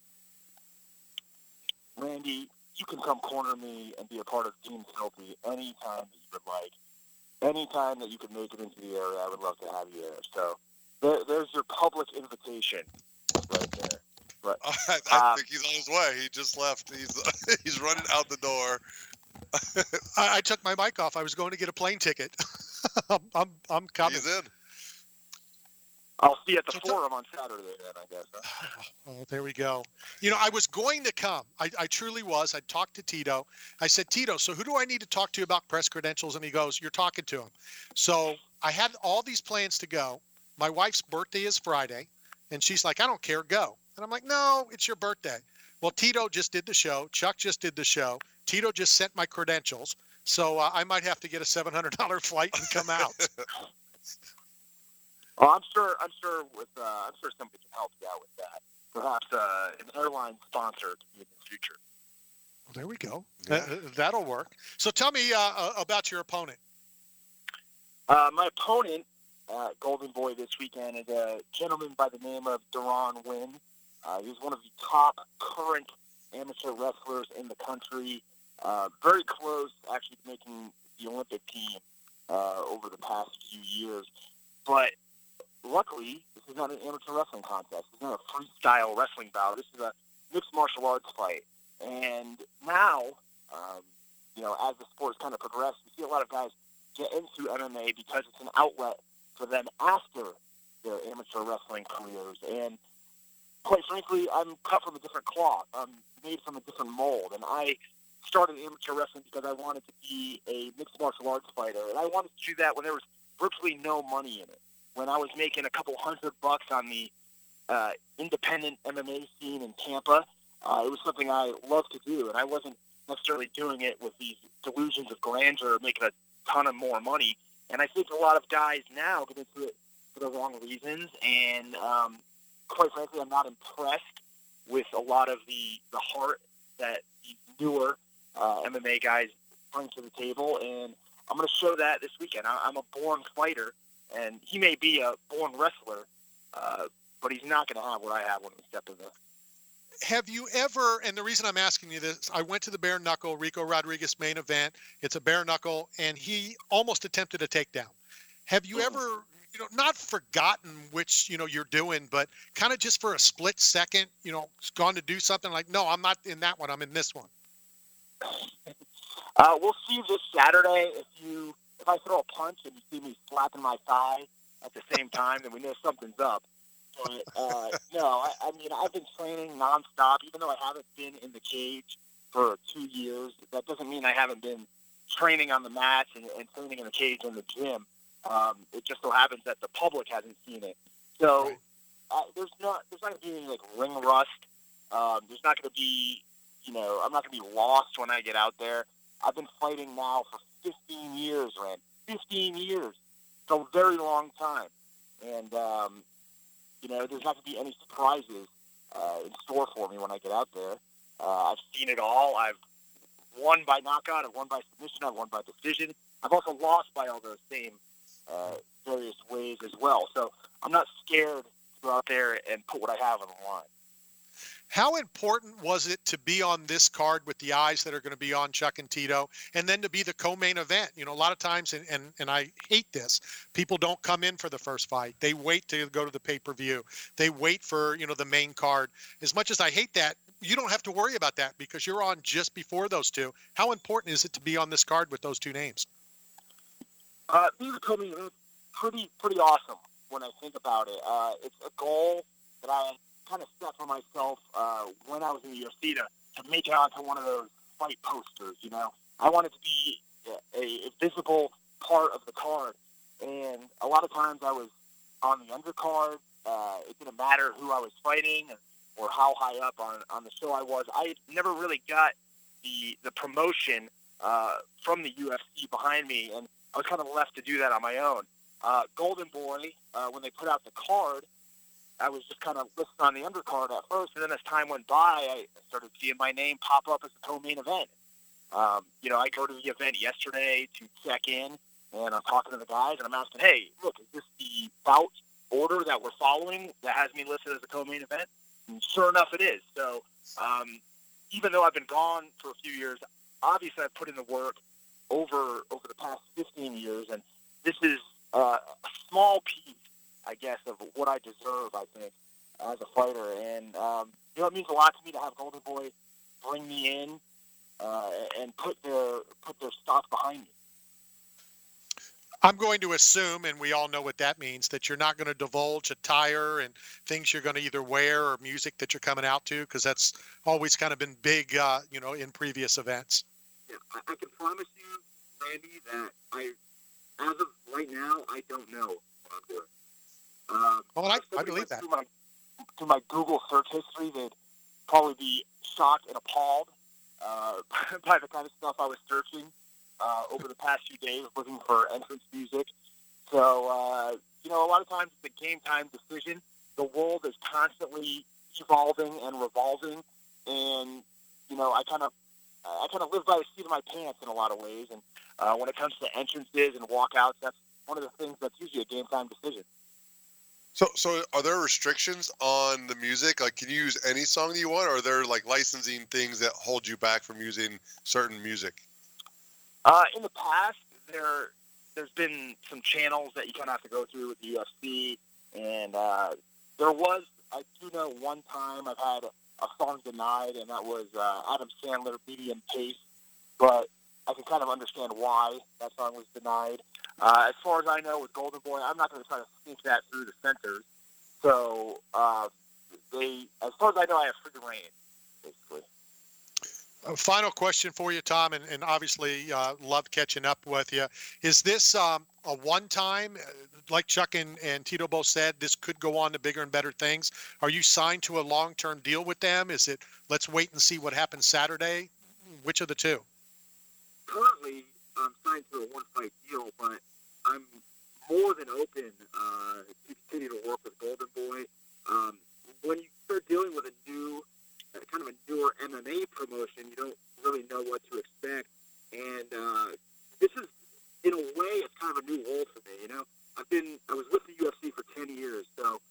Randy, you can come corner me and be a part of Team Filthy anytime that you would like. Anytime that you can make it into the area, I would love to have you there. So there, there's your public invitation right there. But, I, I um, think he's on his way. He just left. He's he's running out the door. I, I took my mic off. I was going to get a plane ticket. I'm, I'm I'm coming. He's in. I'll see you at the So t- forum on Saturday then, I guess. Huh? Oh, there we go. You know, I was going to come. I, I truly was. I talked to Tito. I said, Tito, so who do I need to talk to about press credentials? And he goes, you're talking to him. So I had all these plans to go. My wife's birthday is Friday, and she's like, I don't care, go. And I'm like, no, it's your birthday. Well, Tito just did the show. Chuck just did the show. Tito just sent my credentials. So uh, I might have to get a seven hundred dollars flight and come out. Well, I'm sure. I'm sure. With uh, I'm sure somebody can help you out with that. Perhaps uh, an airline sponsor to be in the future. Well, there we go. Uh, that'll work. So tell me uh, uh, about your opponent. Uh, my opponent, uh, Golden Boy, this weekend is a gentleman by the name of Deron Wynn. Uh, he's one of the top current amateur wrestlers in the country. Uh, very close, actually, to making the Olympic team uh, over the past few years. But luckily, this is not an amateur wrestling contest. This is not a freestyle wrestling bout. This is a mixed martial arts fight. And now, um, you know, as the sport has kind of progressed, you see a lot of guys get into M M A because it's an outlet for them after their amateur wrestling careers. And quite frankly, I'm cut from a different cloth. I'm made from a different mold. And I started amateur wrestling because I wanted to be a mixed martial arts fighter. And I wanted to do that when there was virtually no money in it. When I was making a couple hundred bucks on the uh, independent M M A scene in Tampa, uh, it was something I loved to do. And I wasn't necessarily doing it with these delusions of grandeur or making a ton of more money. And I think a lot of guys now get into it for the wrong reasons. And um, quite frankly, I'm not impressed with a lot of the, the heart that these newer uh, M M A guys bring to the table. And I'm going to show that this weekend. I, I'm a born fighter, and he may be a born wrestler, uh, but he's not going to have what I have when we step in there. Have you ever, and the reason I'm asking you this, I went to the bare knuckle Rico Rodriguez main event. It's a bare knuckle, and he almost attempted a takedown. Have you ever you know, not forgotten which, you know, you're doing, but kind of just for a split second, you know, gone to do something like, no, I'm not in that one. I'm in this one. Uh, we'll see you this Saturday. If you, if I throw a punch and you see me slapping my thigh at the same time, then we know something's up. But uh, no, I, I mean, I've been training nonstop, even though I haven't been in the cage for two years. That doesn't mean I haven't been training on the mats and, and training in the cage in the gym. Um, it just so happens that the public hasn't seen it. So uh, there's not there's not going to be any like ring rust. Um, there's not going to be, you know, I'm not going to be lost when I get out there. I've been fighting now for fifteen years, Rand. fifteen years. It's a very long time. And, um, you know, there's not going to be any surprises uh, in store for me when I get out there. Uh, I've seen it all. I've won by knockout. I've won by submission. I've won by decision. I've also lost by all those same uh, various ways as well. So I'm not scared to go out there and put what I have on the line. How important was it to be on this card with the eyes that are going to be on Chuck and Tito, and then to be the co-main event? You know, a lot of times, and, and, and I hate this, people don't come in for the first fight. They wait to go to the pay-per-view. They wait for, you know, the main card. As much as I hate that, you don't have to worry about that because you're on just before those two. How important is it to be on this card with those two names? Uh, being a co-main event, pretty, pretty awesome when I think about it. Uh, it's a goal that I kind of set for myself uh, when I was in the U F C to, to make it onto one of those fight posters, you know. I wanted to be a, a visible part of the card, and a lot of times I was on the undercard. Uh, it didn't matter who I was fighting or how high up on, on the show I was. I never really got the the promotion uh, from the U F C behind me, and I was kind of left to do that on my own. Uh, Golden Boy, uh, when they put out the card, I was just kind of listed on the undercard at first, and then as time went by, I started seeing my name pop up as a co-main event. Um, you know, I go to the event yesterday to check in, and I'm talking to the guys, and I'm asking, hey, look, is this the bout order that we're following that has me listed as a co-main event? And sure enough, it is. So um, even though I've been gone for a few years, obviously I've put in the work over over the past fifteen years, and this is uh, a small piece, I guess, of what I deserve, I think, as a fighter. And, um, you know, it means a lot to me to have Golden Boy bring me in uh, and put their put their stuff behind me. I'm going to assume, and we all know what that means, that you're not going to divulge attire and things you're going to either wear or music that you're coming out to, because that's always kind of been big, uh, you know, in previous events. Yeah, I, I can promise you, Randy, that I, as of right now, I don't know what I'm doing. Uh, well, I, I believe that. Through my, through my Google search history, they'd probably be shocked and appalled uh, by the kind of stuff I was searching uh, over the past few days, looking for entrance music. So, uh, you know, a lot of times it's a game time decision. The world is constantly evolving and revolving, and you know, I kind of, I kind of live by the seat of my pants in a lot of ways. And uh, when it comes to entrances and walkouts, that's one of the things that's usually a game time decision. So, so are there restrictions on the music? Like, can you use any song that you want, or are there like licensing things that hold you back from using certain music? Uh, in the past, there there's been some channels that you kind of have to go through with the U F C, and uh, there was, I do know one time I've had a, a song denied, and that was uh, Adam Sandler, Medium Pace, but I can kind of understand why that song was denied. Uh, as far as I know, with Golden Boy, I'm not going to try to sneak that through the censors. So, uh, they, as far as I know, I have free reign, basically. A final question for you, Tom, and, and obviously uh, love catching up with you. Is this um, a one-time, like Chuck and, and Tito both said, this could go on to bigger and better things? Are you signed to a long-term deal with them? Is it, let's wait and see what happens Saturday? Which of the two? Currently, I'm signed to a one-fight deal, but I'm more than open uh, to continue to work with Golden Boy. Um, when you start dealing with a new, uh, kind of a newer M M A promotion, you don't really know what to expect. And uh, this is, in a way, it's kind of a new role for me. You know, I've been, I was with the U F C for ten years, so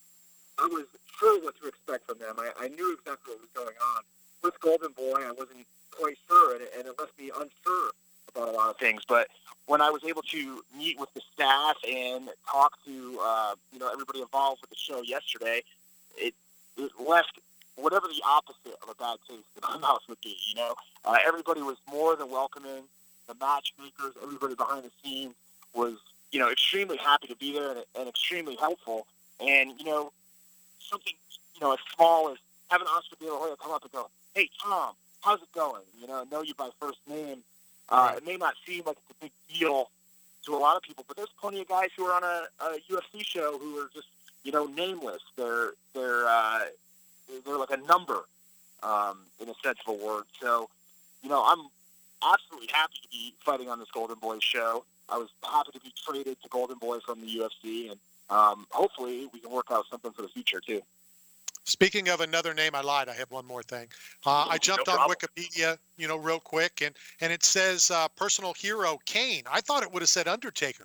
I was sure what to expect from them. I, I knew exactly what was going on. With Golden Boy, I wasn't quite sure, and it, and it left me unsure about a lot of things. But when I was able to meet with the staff and talk to uh, you know everybody involved with the show yesterday, it it left whatever the opposite of a bad taste in my mouth would be. You know, uh, everybody was more than welcoming. The matchmakers, everybody behind the scenes was you know extremely happy to be there and, and extremely helpful. And you know something you know as small as having Oscar De La Hoya come up and go, "Hey Tom, how's it going?" You know, know you by first name. Uh, it may not seem like it's a big deal to a lot of people, but there's plenty of guys who are on a, a U F C show who are just, you know, nameless. They're they're uh, they're like a number, um, in a sense of a word. So, you know, I'm absolutely happy to be fighting on this Golden Boy show. I was happy to be traded to Golden Boy from the U F C, and um, hopefully we can work out something for the future too. Speaking of another name, I lied. I have one more thing. Uh, I jumped no on problem. Wikipedia, you know, real quick, and, and it says uh, personal hero Kane. I thought it would have said Undertaker.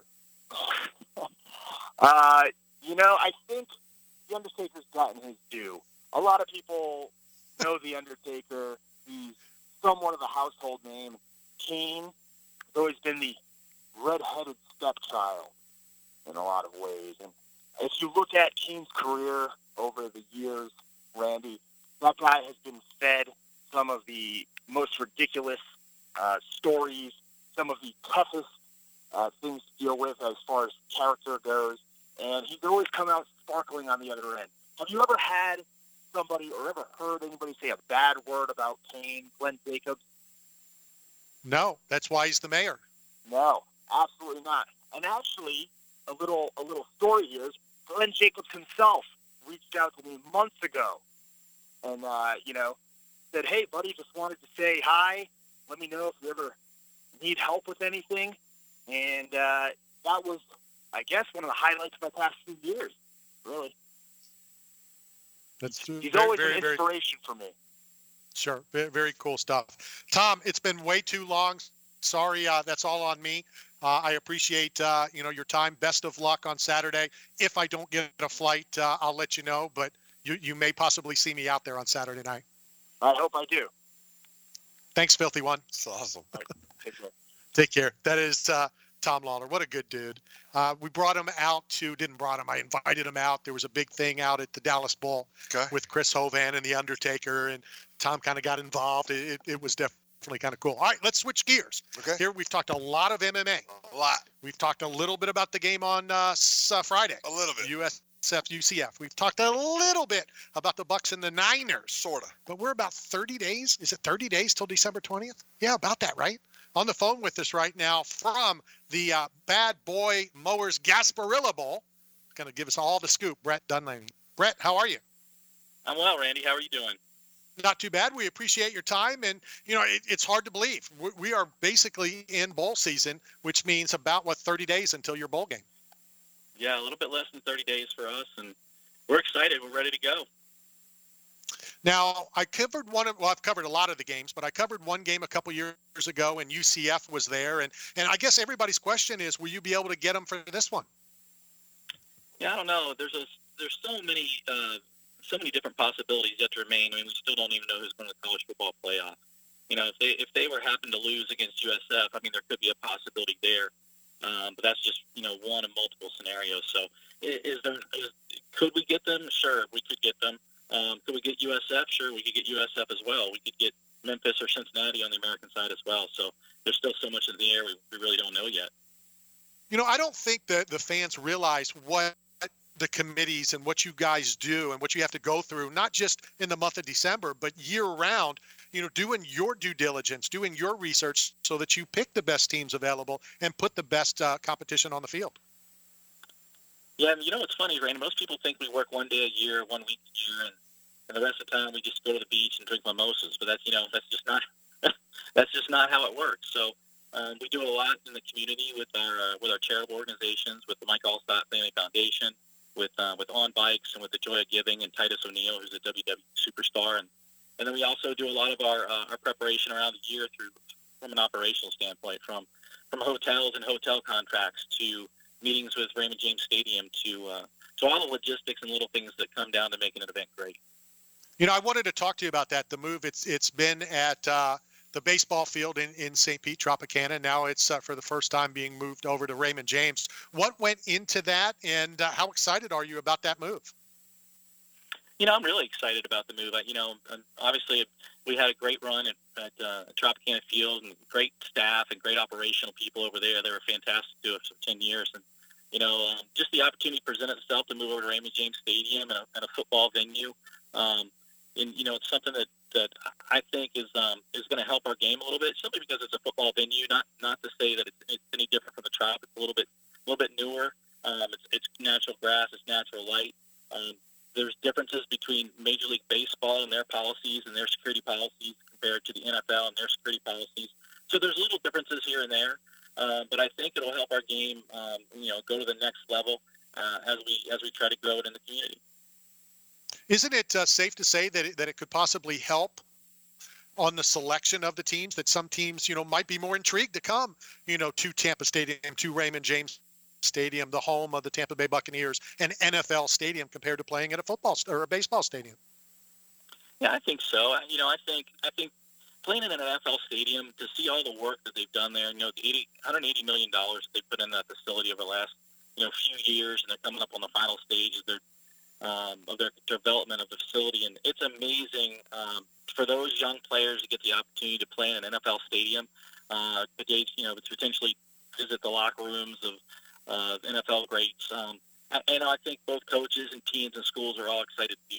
Uh, you know, I think The Undertaker's gotten his due. A lot of people know The Undertaker. He's somewhat of a household name. Kane has always been the red-headed stepchild in a lot of ways. And if you look at Kane's career over the years, Randy, that guy has been fed some of the most ridiculous uh, stories, some of the toughest uh, things to deal with as far as character goes, and he's always come out sparkling on the other end. Have you ever had somebody or ever heard anybody say a bad word about Kane, Glenn Jacobs? No, that's why he's the mayor. No, absolutely not. And actually, a little a little story here is Glenn Jacobs himself reached out to me months ago and, uh, you know, said, "Hey, buddy, just wanted to say hi. Let me know if you ever need help with anything." And uh, that was, I guess, one of the highlights of my past few years, really. That's He's very, always very, an very, inspiration for me. sure. Very, very cool stuff. Tom, it's been way too long. Sorry, uh, that's all on me. Uh, I appreciate, uh, you know, your time. Best of luck on Saturday. If I don't get a flight, uh, I'll let you know, but you, you may possibly see me out there on Saturday night. I hope I do. Thanks, Filthy One. It's awesome. Take care. Take care. That is uh, Tom Lawler. What a good dude. Uh, we brought him out to, didn't brought him, I invited him out. There was a big thing out at the Dallas Bowl Okay. with Chris Hovan and The Undertaker, and Tom kind of got involved. It, it, it was definitely kind of cool. All right, let's switch gears. Okay. Here we've talked a lot of M M A. A lot. We've talked a little bit about the game on uh, s- uh, Friday. A little bit. U S F, U C F. We've talked a little bit about the Bucks and the Niners. Sort of. But we're about thirty days. Is it thirty days till December twentieth? Yeah, about that, right? On the phone with us right now from the uh, Bad Boy Mowers Gasparilla Bowl. Going to give us all the scoop, Brett Dunleavy. Brett, how are you? I'm well, Randy. How are you doing? Not too bad. We appreciate your time. And, you know, it, it's hard to believe. We, we are basically in bowl season, which means about, what, thirty days until your bowl game. Yeah, a little bit less than thirty days for us, and we're excited. We're ready to go. Now, I covered one of, well, I've covered a lot of the games, but I covered one game a couple years ago, and U C F was there. And, and I guess everybody's question is, will you be able to get them for this one? Yeah, I don't know. There's a, there's so many uh, so many different possibilities yet to remain. I mean, we still don't even know who's going to the college football playoff. You know, if they if they were happen to lose against U S F, I mean, there could be a possibility there. Um, but that's just, you know, one of multiple scenarios. So is, is there, is, could we get them? Sure, we could get them. Um, could we get U S F? Sure, we could get U S F as well. We could get Memphis or Cincinnati on the American side as well. So there's still so much in the air we, we really don't know yet. You know, I don't think that the fans realize what the committees and what you guys do and what you have to go through, not just in the month of December, but year round, you know, doing your due diligence, doing your research so that you pick the best teams available and put the best uh, competition on the field. Yeah, you know what's funny, Randy? Most people think we work one day a year, one week a year, and, and the rest of the time we just go to the beach and drink mimosas. But that's, you know, that's just not that's just not how it works. So um, we do a lot in the community with our uh, with our charitable organizations, with the Mike Allstott Family Foundation, with uh, with On Bikes, and with the Joy of Giving, and Titus O'Neil, who's a W W E superstar, and and then we also do a lot of our uh, our preparation around the year through from an operational standpoint, from from hotels and hotel contracts to meetings with Raymond James Stadium to uh, to all the logistics and little things that come down to making an event great. You know, I wanted to talk to you about that. The move, it's it's been at uh, the baseball field in, in Saint Pete, Tropicana. Now it's uh, for the first time being moved over to Raymond James. What went into that, and uh, how excited are you about that move? You know, I'm really excited about the move. I, you know, obviously we had a great run at, at uh, Tropicana Field, and great staff and great operational people over there. They were fantastic to us for ten years. And, you know, um, just the opportunity presented itself to move over to Raymond James Stadium and a, and a football venue. Um, and, you know, it's something that, that I think is um, is going to help our game a little bit, simply because it's a football venue. Not not to say that it's, it's any different from the Trop. It's a little bit a little bit newer. Um, it's, it's natural grass. It's natural light. Um, there's differences between Major League Baseball and their policies and their security policies compared to the N F L and their security policies. So there's little differences here and there, uh, but I think it'll help our game, um, you know, go to the next level uh, as we as we try to grow it in the community. Isn't it uh, safe to say that it, that it could possibly help on the selection of the teams, that some teams, you know, might be more intrigued to come, you know, to Tampa Stadium, to Raymond James Stadium, the home of the Tampa Bay Buccaneers, an N F L stadium, compared to playing at a football st- or a baseball stadium? Yeah, I think so. You know, I think I think playing in an N F L stadium, to see all the work that they've done there, you know, the eighty, one hundred eighty million dollars they put in that facility over the last, you know, few years, and they're coming up on the final stage of their um, of their development of the facility, and it's amazing um, for those young players to get the opportunity to play in an N F L stadium, uh, to gauge, you know, to potentially visit the locker rooms of uh, N F L greats, um, and I think both coaches and teams and schools are all excited to do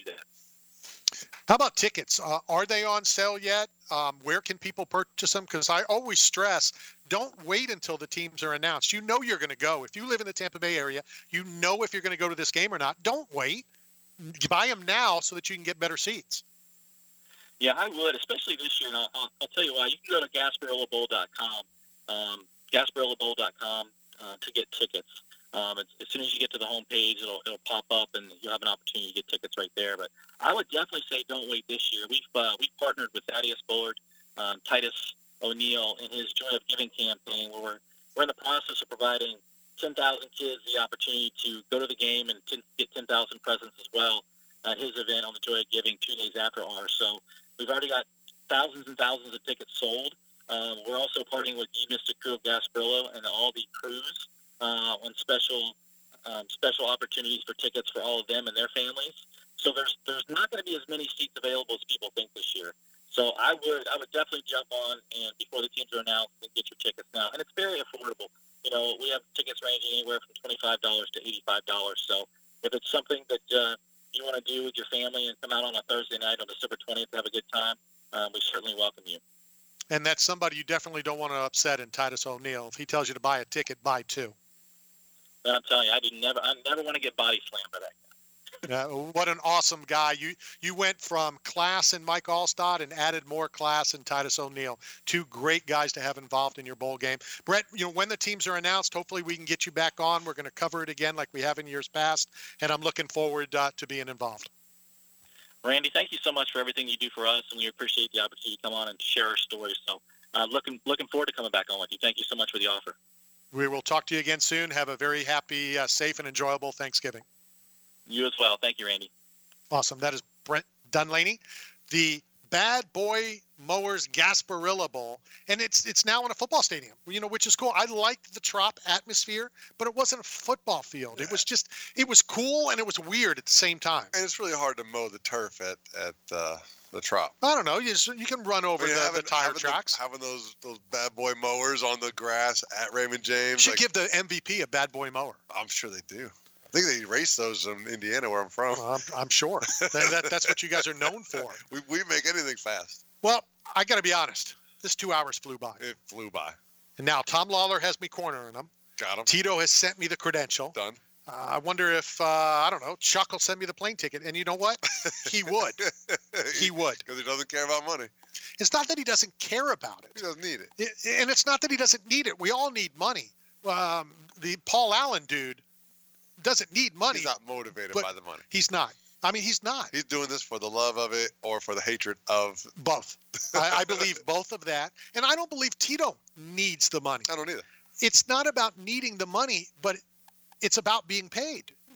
that. How about tickets? Uh, are they on sale yet? Um, where can people purchase them? Because I always stress, don't wait until the teams are announced. You know you're going to go. If you live in the Tampa Bay area, you know if you're going to go to this game or not. Don't wait. Buy them now so that you can get better seats. Yeah, I would, especially this year. And I'll, I'll, I'll tell you why. You can go to Gasparilla Bowl dot com, um, Gasparilla Bowl dot com uh, to get tickets. Um, as, as soon as you get to the homepage, it'll it'll pop up, and you'll have an opportunity to get tickets right there. But I would definitely say don't wait this year. We've uh, we've partnered with Thaddeus Bullard, um, Titus O'Neill, in his Joy of Giving campaign, where we're we're in the process of providing ten thousand kids the opportunity to go to the game and ten, get ten thousand presents as well at his event on the Joy of Giving two days after ours. So we've already got thousands and thousands of tickets sold. Um, we're also partnering with the Mystic Crew of Gasparilla and all the crews uh, on special um, special opportunities for tickets for all of them and their families. So there's there's not going to be as many seats available as people think this year. So I would I would definitely jump on and before the teams are announced and get your tickets now. And it's very affordable. You know, we have tickets ranging anywhere from twenty-five dollars to eighty-five dollars. So if it's something that uh, you want to do with your family and come out on a Thursday night on December twentieth to have a good time, um, we certainly welcome you. And that's somebody you definitely don't want to upset in Titus O'Neill. If he tells you to buy a ticket, buy two. And I'm telling you, I do never, I never want to get body slammed by that guy. Uh, what an awesome guy. You you went from class in Mike Alstott and added more class in Titus O'Neill. Two great guys to have involved in your bowl game. Brett, you know, when the teams are announced, hopefully we can get you back on. We're going to cover it again like we have in years past, and I'm looking forward uh, to being involved. Randy, thank you so much for everything you do for us, and we appreciate the opportunity to come on and share our stories. So uh, looking looking forward to coming back on with you. Thank you so much for the offer. We will talk to you again soon. Have a very happy, uh, safe, and enjoyable Thanksgiving. You as well. Thank you, Randy. Awesome. That is Brent Dunlaney, the Bad Boy Mowers Gasparilla Bowl, and it's it's now in a football stadium, you know, which is cool. I liked the Trop atmosphere, but it wasn't a football field. Yeah. It was just, it was cool and it was weird at the same time. And it's really hard to mow the turf at at uh, the Trop. I don't know. You just, you can run over I mean, the, having, the tire having tracks. The, having those those bad boy mowers on the grass at Raymond James. Should like, give the M V P a bad boy mower. I'm sure they do. I think they race those in Indiana, where I'm from. Well, I'm, I'm sure. that, that, that's what you guys are known for. We we make anything fast. Well, I got to be honest. This two hours flew by. It flew by. And now Tom Lawler has me cornering him. Got him. Tito has sent me the credential. Done. Uh, I wonder if, uh, I don't know, Chuck will send me the plane ticket. And you know what? He would. He would. Because he doesn't care about money. It's not that he doesn't care about it. He doesn't need it. it and it's not that he doesn't need it. We all need money. Um, the Paul Allen dude doesn't need money. He's not motivated by the money. He's not. I mean, he's not. He's doing this for the love of it or for the hatred of both. I, I believe both of that. And I don't believe Tito needs the money. I don't either. It's not about needing the money, but it's about being paid.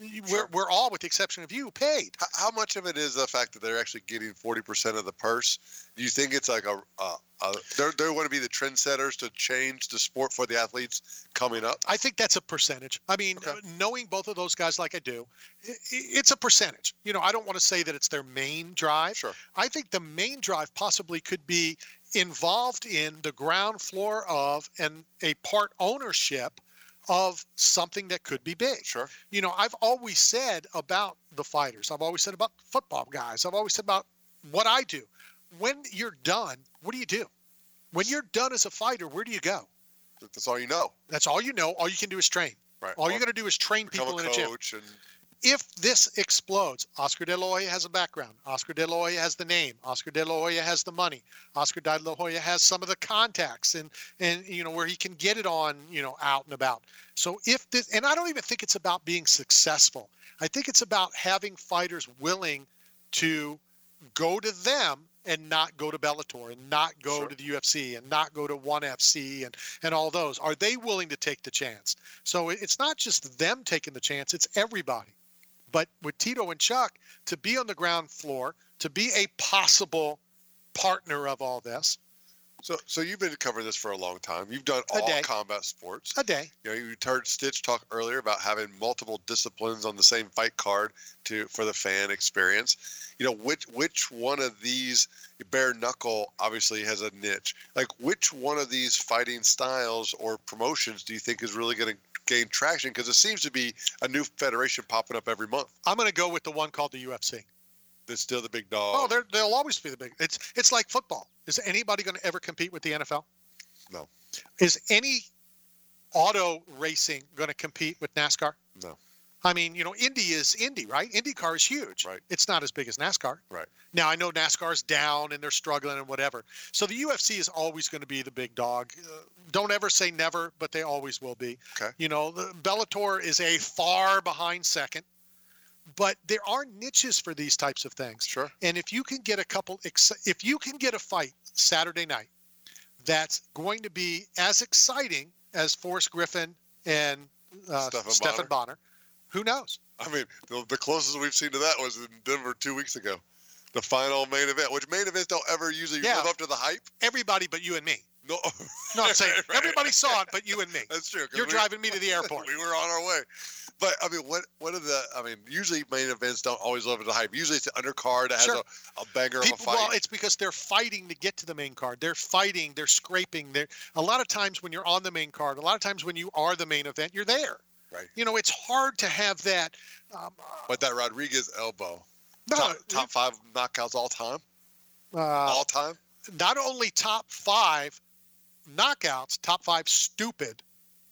we're, we're all, with the exception of you, paid. How, how much of it is the fact that they're actually getting forty percent of the purse? Do you think it's like a, a, a they're, they want to be the trendsetters to change the sport for the athletes coming up? I think that's a percentage. I mean, okay. knowing both of those guys like I do, it, it's a percentage. You know, I don't want to say that it's their main drive. Sure. I think the main drive possibly could be involved in the ground floor of and a part ownership of something that could be big. Sure. You know, I've always said about the fighters, I've always said about football guys, I've always said about what I do. When you're done, what do you do? When you're done as a fighter, where do you go? That's all you know. That's all you know. All you can do is train. Right. All well, you're going to do is train people in a gym. And... If this explodes, Oscar De La Hoya has a background. Oscar De La Hoya has the name. Oscar De La Hoya has the money. Oscar De La Hoya has some of the contacts and, and you know, where he can get it on, you know, out and about. So if this, and I don't even think it's about being successful. I think it's about having fighters willing to go to them and not go to Bellator and not go sure. to the U F C and not go to ONE F C and, and all those. Are they willing to take the chance? So it's not just them taking the chance, it's everybody. But with Tito and Chuck, to be on the ground floor, to be a possible partner of all this. So so you've been covering this for a long time. You've done all combat sports. A day. You know, you heard Stitch talk earlier about having multiple disciplines on the same fight card to for the fan experience. You know, which which one of these, bare knuckle obviously has a niche. Like, which one of these fighting styles or promotions do you think is really going to gain traction? Because it seems to be a new federation popping up every month. I'm going to go with the one called the U F C. That's still the big dog. Oh, they're, they'll always be the big. It's it's like football. Is anybody going to ever compete with the N F L? No. Is any auto racing going to compete with NASCAR? No. I mean, you know, Indy is Indy, right? IndyCar is huge. Right. It's not as big as NASCAR. Right. Now, I know NASCAR's down and they're struggling and whatever. So the U F C is always going to be the big dog. Uh, don't ever say never, but they always will be. Okay. You know, the Bellator is a far behind second. But there are niches for these types of things. Sure. And if you can get a couple, if you can get a fight Saturday night that's going to be as exciting as Forrest Griffin and uh, Stephan Stephan Bonnar. Bonnar, who knows? I mean, the, the closest we've seen to that was in Denver two weeks ago. The final main event, which main events don't ever usually Yeah. live up to the hype. Everybody but you and me. No, No, I'm saying Right, right. everybody saw it but you and me. That's true. 'cause You're we- driving me to the airport. We were on our way. But, I mean, what what are the, I mean, usually main events don't always live up to the hype. Usually it's an undercard that has Sure. a, a banger People, of a fight. well, it's because they're fighting to get to the main card. They're fighting. They're scraping. They're a lot of times when you're on the main card. A lot of times when you are the main event, you're there. Right. You know, it's hard to have that. Um, But that Rodriguez elbow, no, top, top five knockouts all time? uh, all time? not only top five knockouts, top five stupid,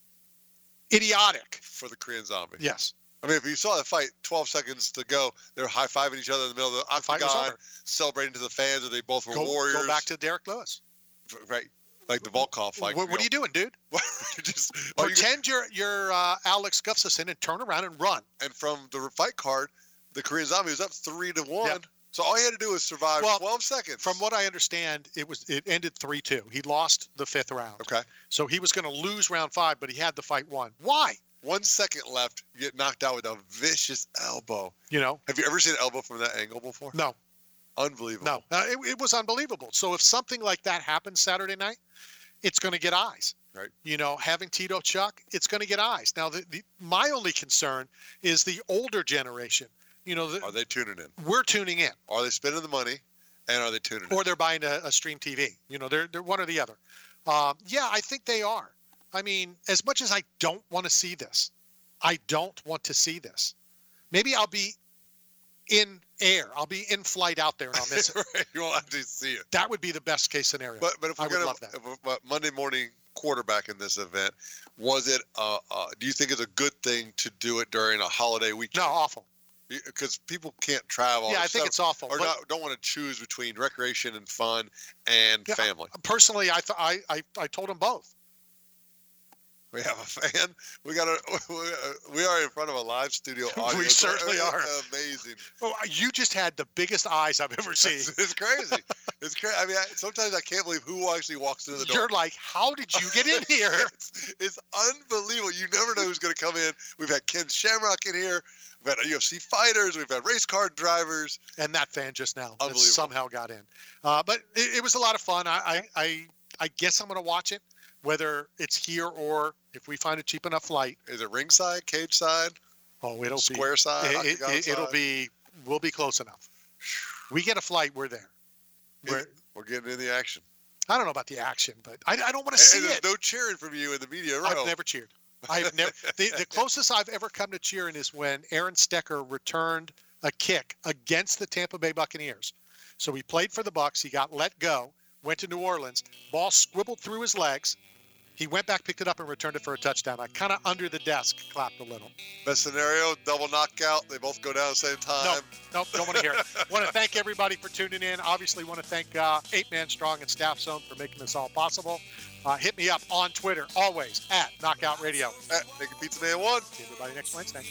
idiotic. For the Korean Zombie. Yes. I mean, if you saw that fight, twelve seconds to go, they're high-fiving each other in the middle of the The fight was octagon, over. celebrating to the fans that they both were Go, warriors. go back to Derek Lewis. Right. Like the Volkov fight. what, what are you doing, dude? Just, all you- Pretend you're you're uh, Alex Gustafsson and turn around and run. and from the fight card, the Korean Zombie was up three to one. Yeah. So all he had to do was survive Well, twelve seconds. From what I understand, it was it ended three two. He lost the fifth round. Okay. So he was going to lose round five, but he had the fight won. Why? One second left, you get knocked out with a vicious elbow. You know? Have you ever seen an elbow from that angle before? No. Unbelievable. No. Uh, it, it was unbelievable. So if something like that happens Saturday night, it's going to get eyes. Right. You know, having Tito Chuck, it's going to get eyes. Now, the, the, my only concern is the older generation. You know, the, Are they tuning in? we're tuning in, Are they spending the money? And are they tuning in? or they're buying a, a stream T V. You know, they're they're one or the other. Um, yeah, I think they are. I mean, as much as I don't want to see this, I don't want to see this. Maybe I'll be in air. I'll be in flight out there and I'll miss it. Right. You won't actually see it. That would be the best case scenario. But but if I we're would gonna love that. if we're- but Monday morning quarterback in this event, was it? Uh, uh, do you think it's a good thing to do it during a holiday weekend? No, awful. Because people can't travel. Yeah, or I think stuff, it's awful. Or but not, don't want to choose between recreation and fun and Yeah, family. personally, I, th- I I I told them both. We have a fan. We got a. We are in front of a live studio audience. We certainly it's are. Amazing. Oh, you just had the biggest eyes I've ever seen. It's, it's crazy. It's crazy. I mean, I, sometimes I can't believe who actually walks into the door. You're like, how did you get in here? it's, it's unbelievable. You never know who's going to come in. We've had Ken Shamrock in here. We've had U F C fighters. We've had race car drivers. And that fan just now that Unbelievable. somehow got in. Uh, but it, it was a lot of fun. I, I, I, I guess I'm going to watch it, whether it's here or if we find a cheap enough flight. Is it ringside, cage side? Oh, it'll square be, side. It, octagon it, it'll side? be. We'll be close enough. We get a flight, we're there. We're, We're getting in the action. I don't know about the action, but I, I don't want to And, see and there's it. no cheering from you in the media row. I've never cheered. I have never. The, the closest I've ever come to cheering is when Aaron Stecker returned a kick against the Tampa Bay Buccaneers. So he played for the Bucs. He got let go, went to New Orleans. Ball squibbled through his legs. He went back, picked it up, and returned it for a touchdown. I kind of under the desk clapped a little. Best scenario, double knockout. They both go down at the same time. Nope, nope, don't want to hear it. Want to thank everybody for tuning in. Obviously, want to thank uh, Eight Man Strong and Staff Zone for making this all possible. Uh, hit me up on Twitter, always, at Knockout Radio. At Naked Pizza Man one. See everybody next Wednesday.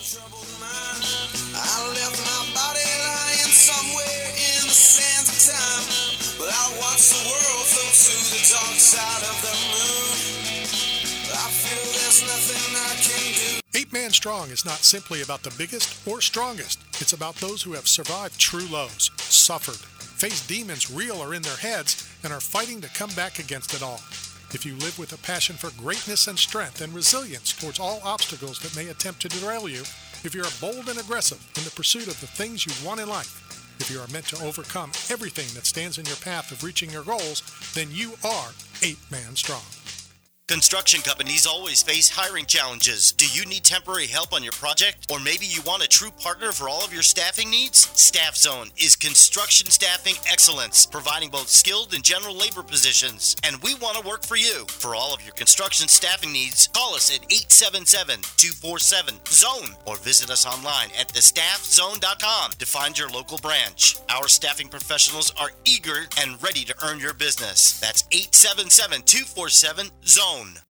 I left my body lying somewhere in the sands of time, but I watch the world float to the dark side of the moon. I feel there's nothing I can do. Eight Man Strong is not simply about the biggest or strongest. It's about those who have survived true lows, suffered, faced demons real or in their heads, and are fighting to come back against it all. If you live with a passion for greatness and strength and resilience towards all obstacles that may attempt to derail you, if you're bold and aggressive in the pursuit of the things you want in life, if you are meant to overcome everything that stands in your path of reaching your goals, then you are Eight Man Strong. Construction companies always face hiring challenges. Do you need temporary help on your project? Or maybe you want a true partner for all of your staffing needs? Staff Zone is construction staffing excellence, providing both skilled and general labor positions. And we want to work for you. For all of your construction staffing needs, call us at eight seven seven, two four seven, zone or visit us online at the staff zone dot com to find your local branch. Our staffing professionals are eager and ready to earn your business. That's eight seven seven, two four seven, zone.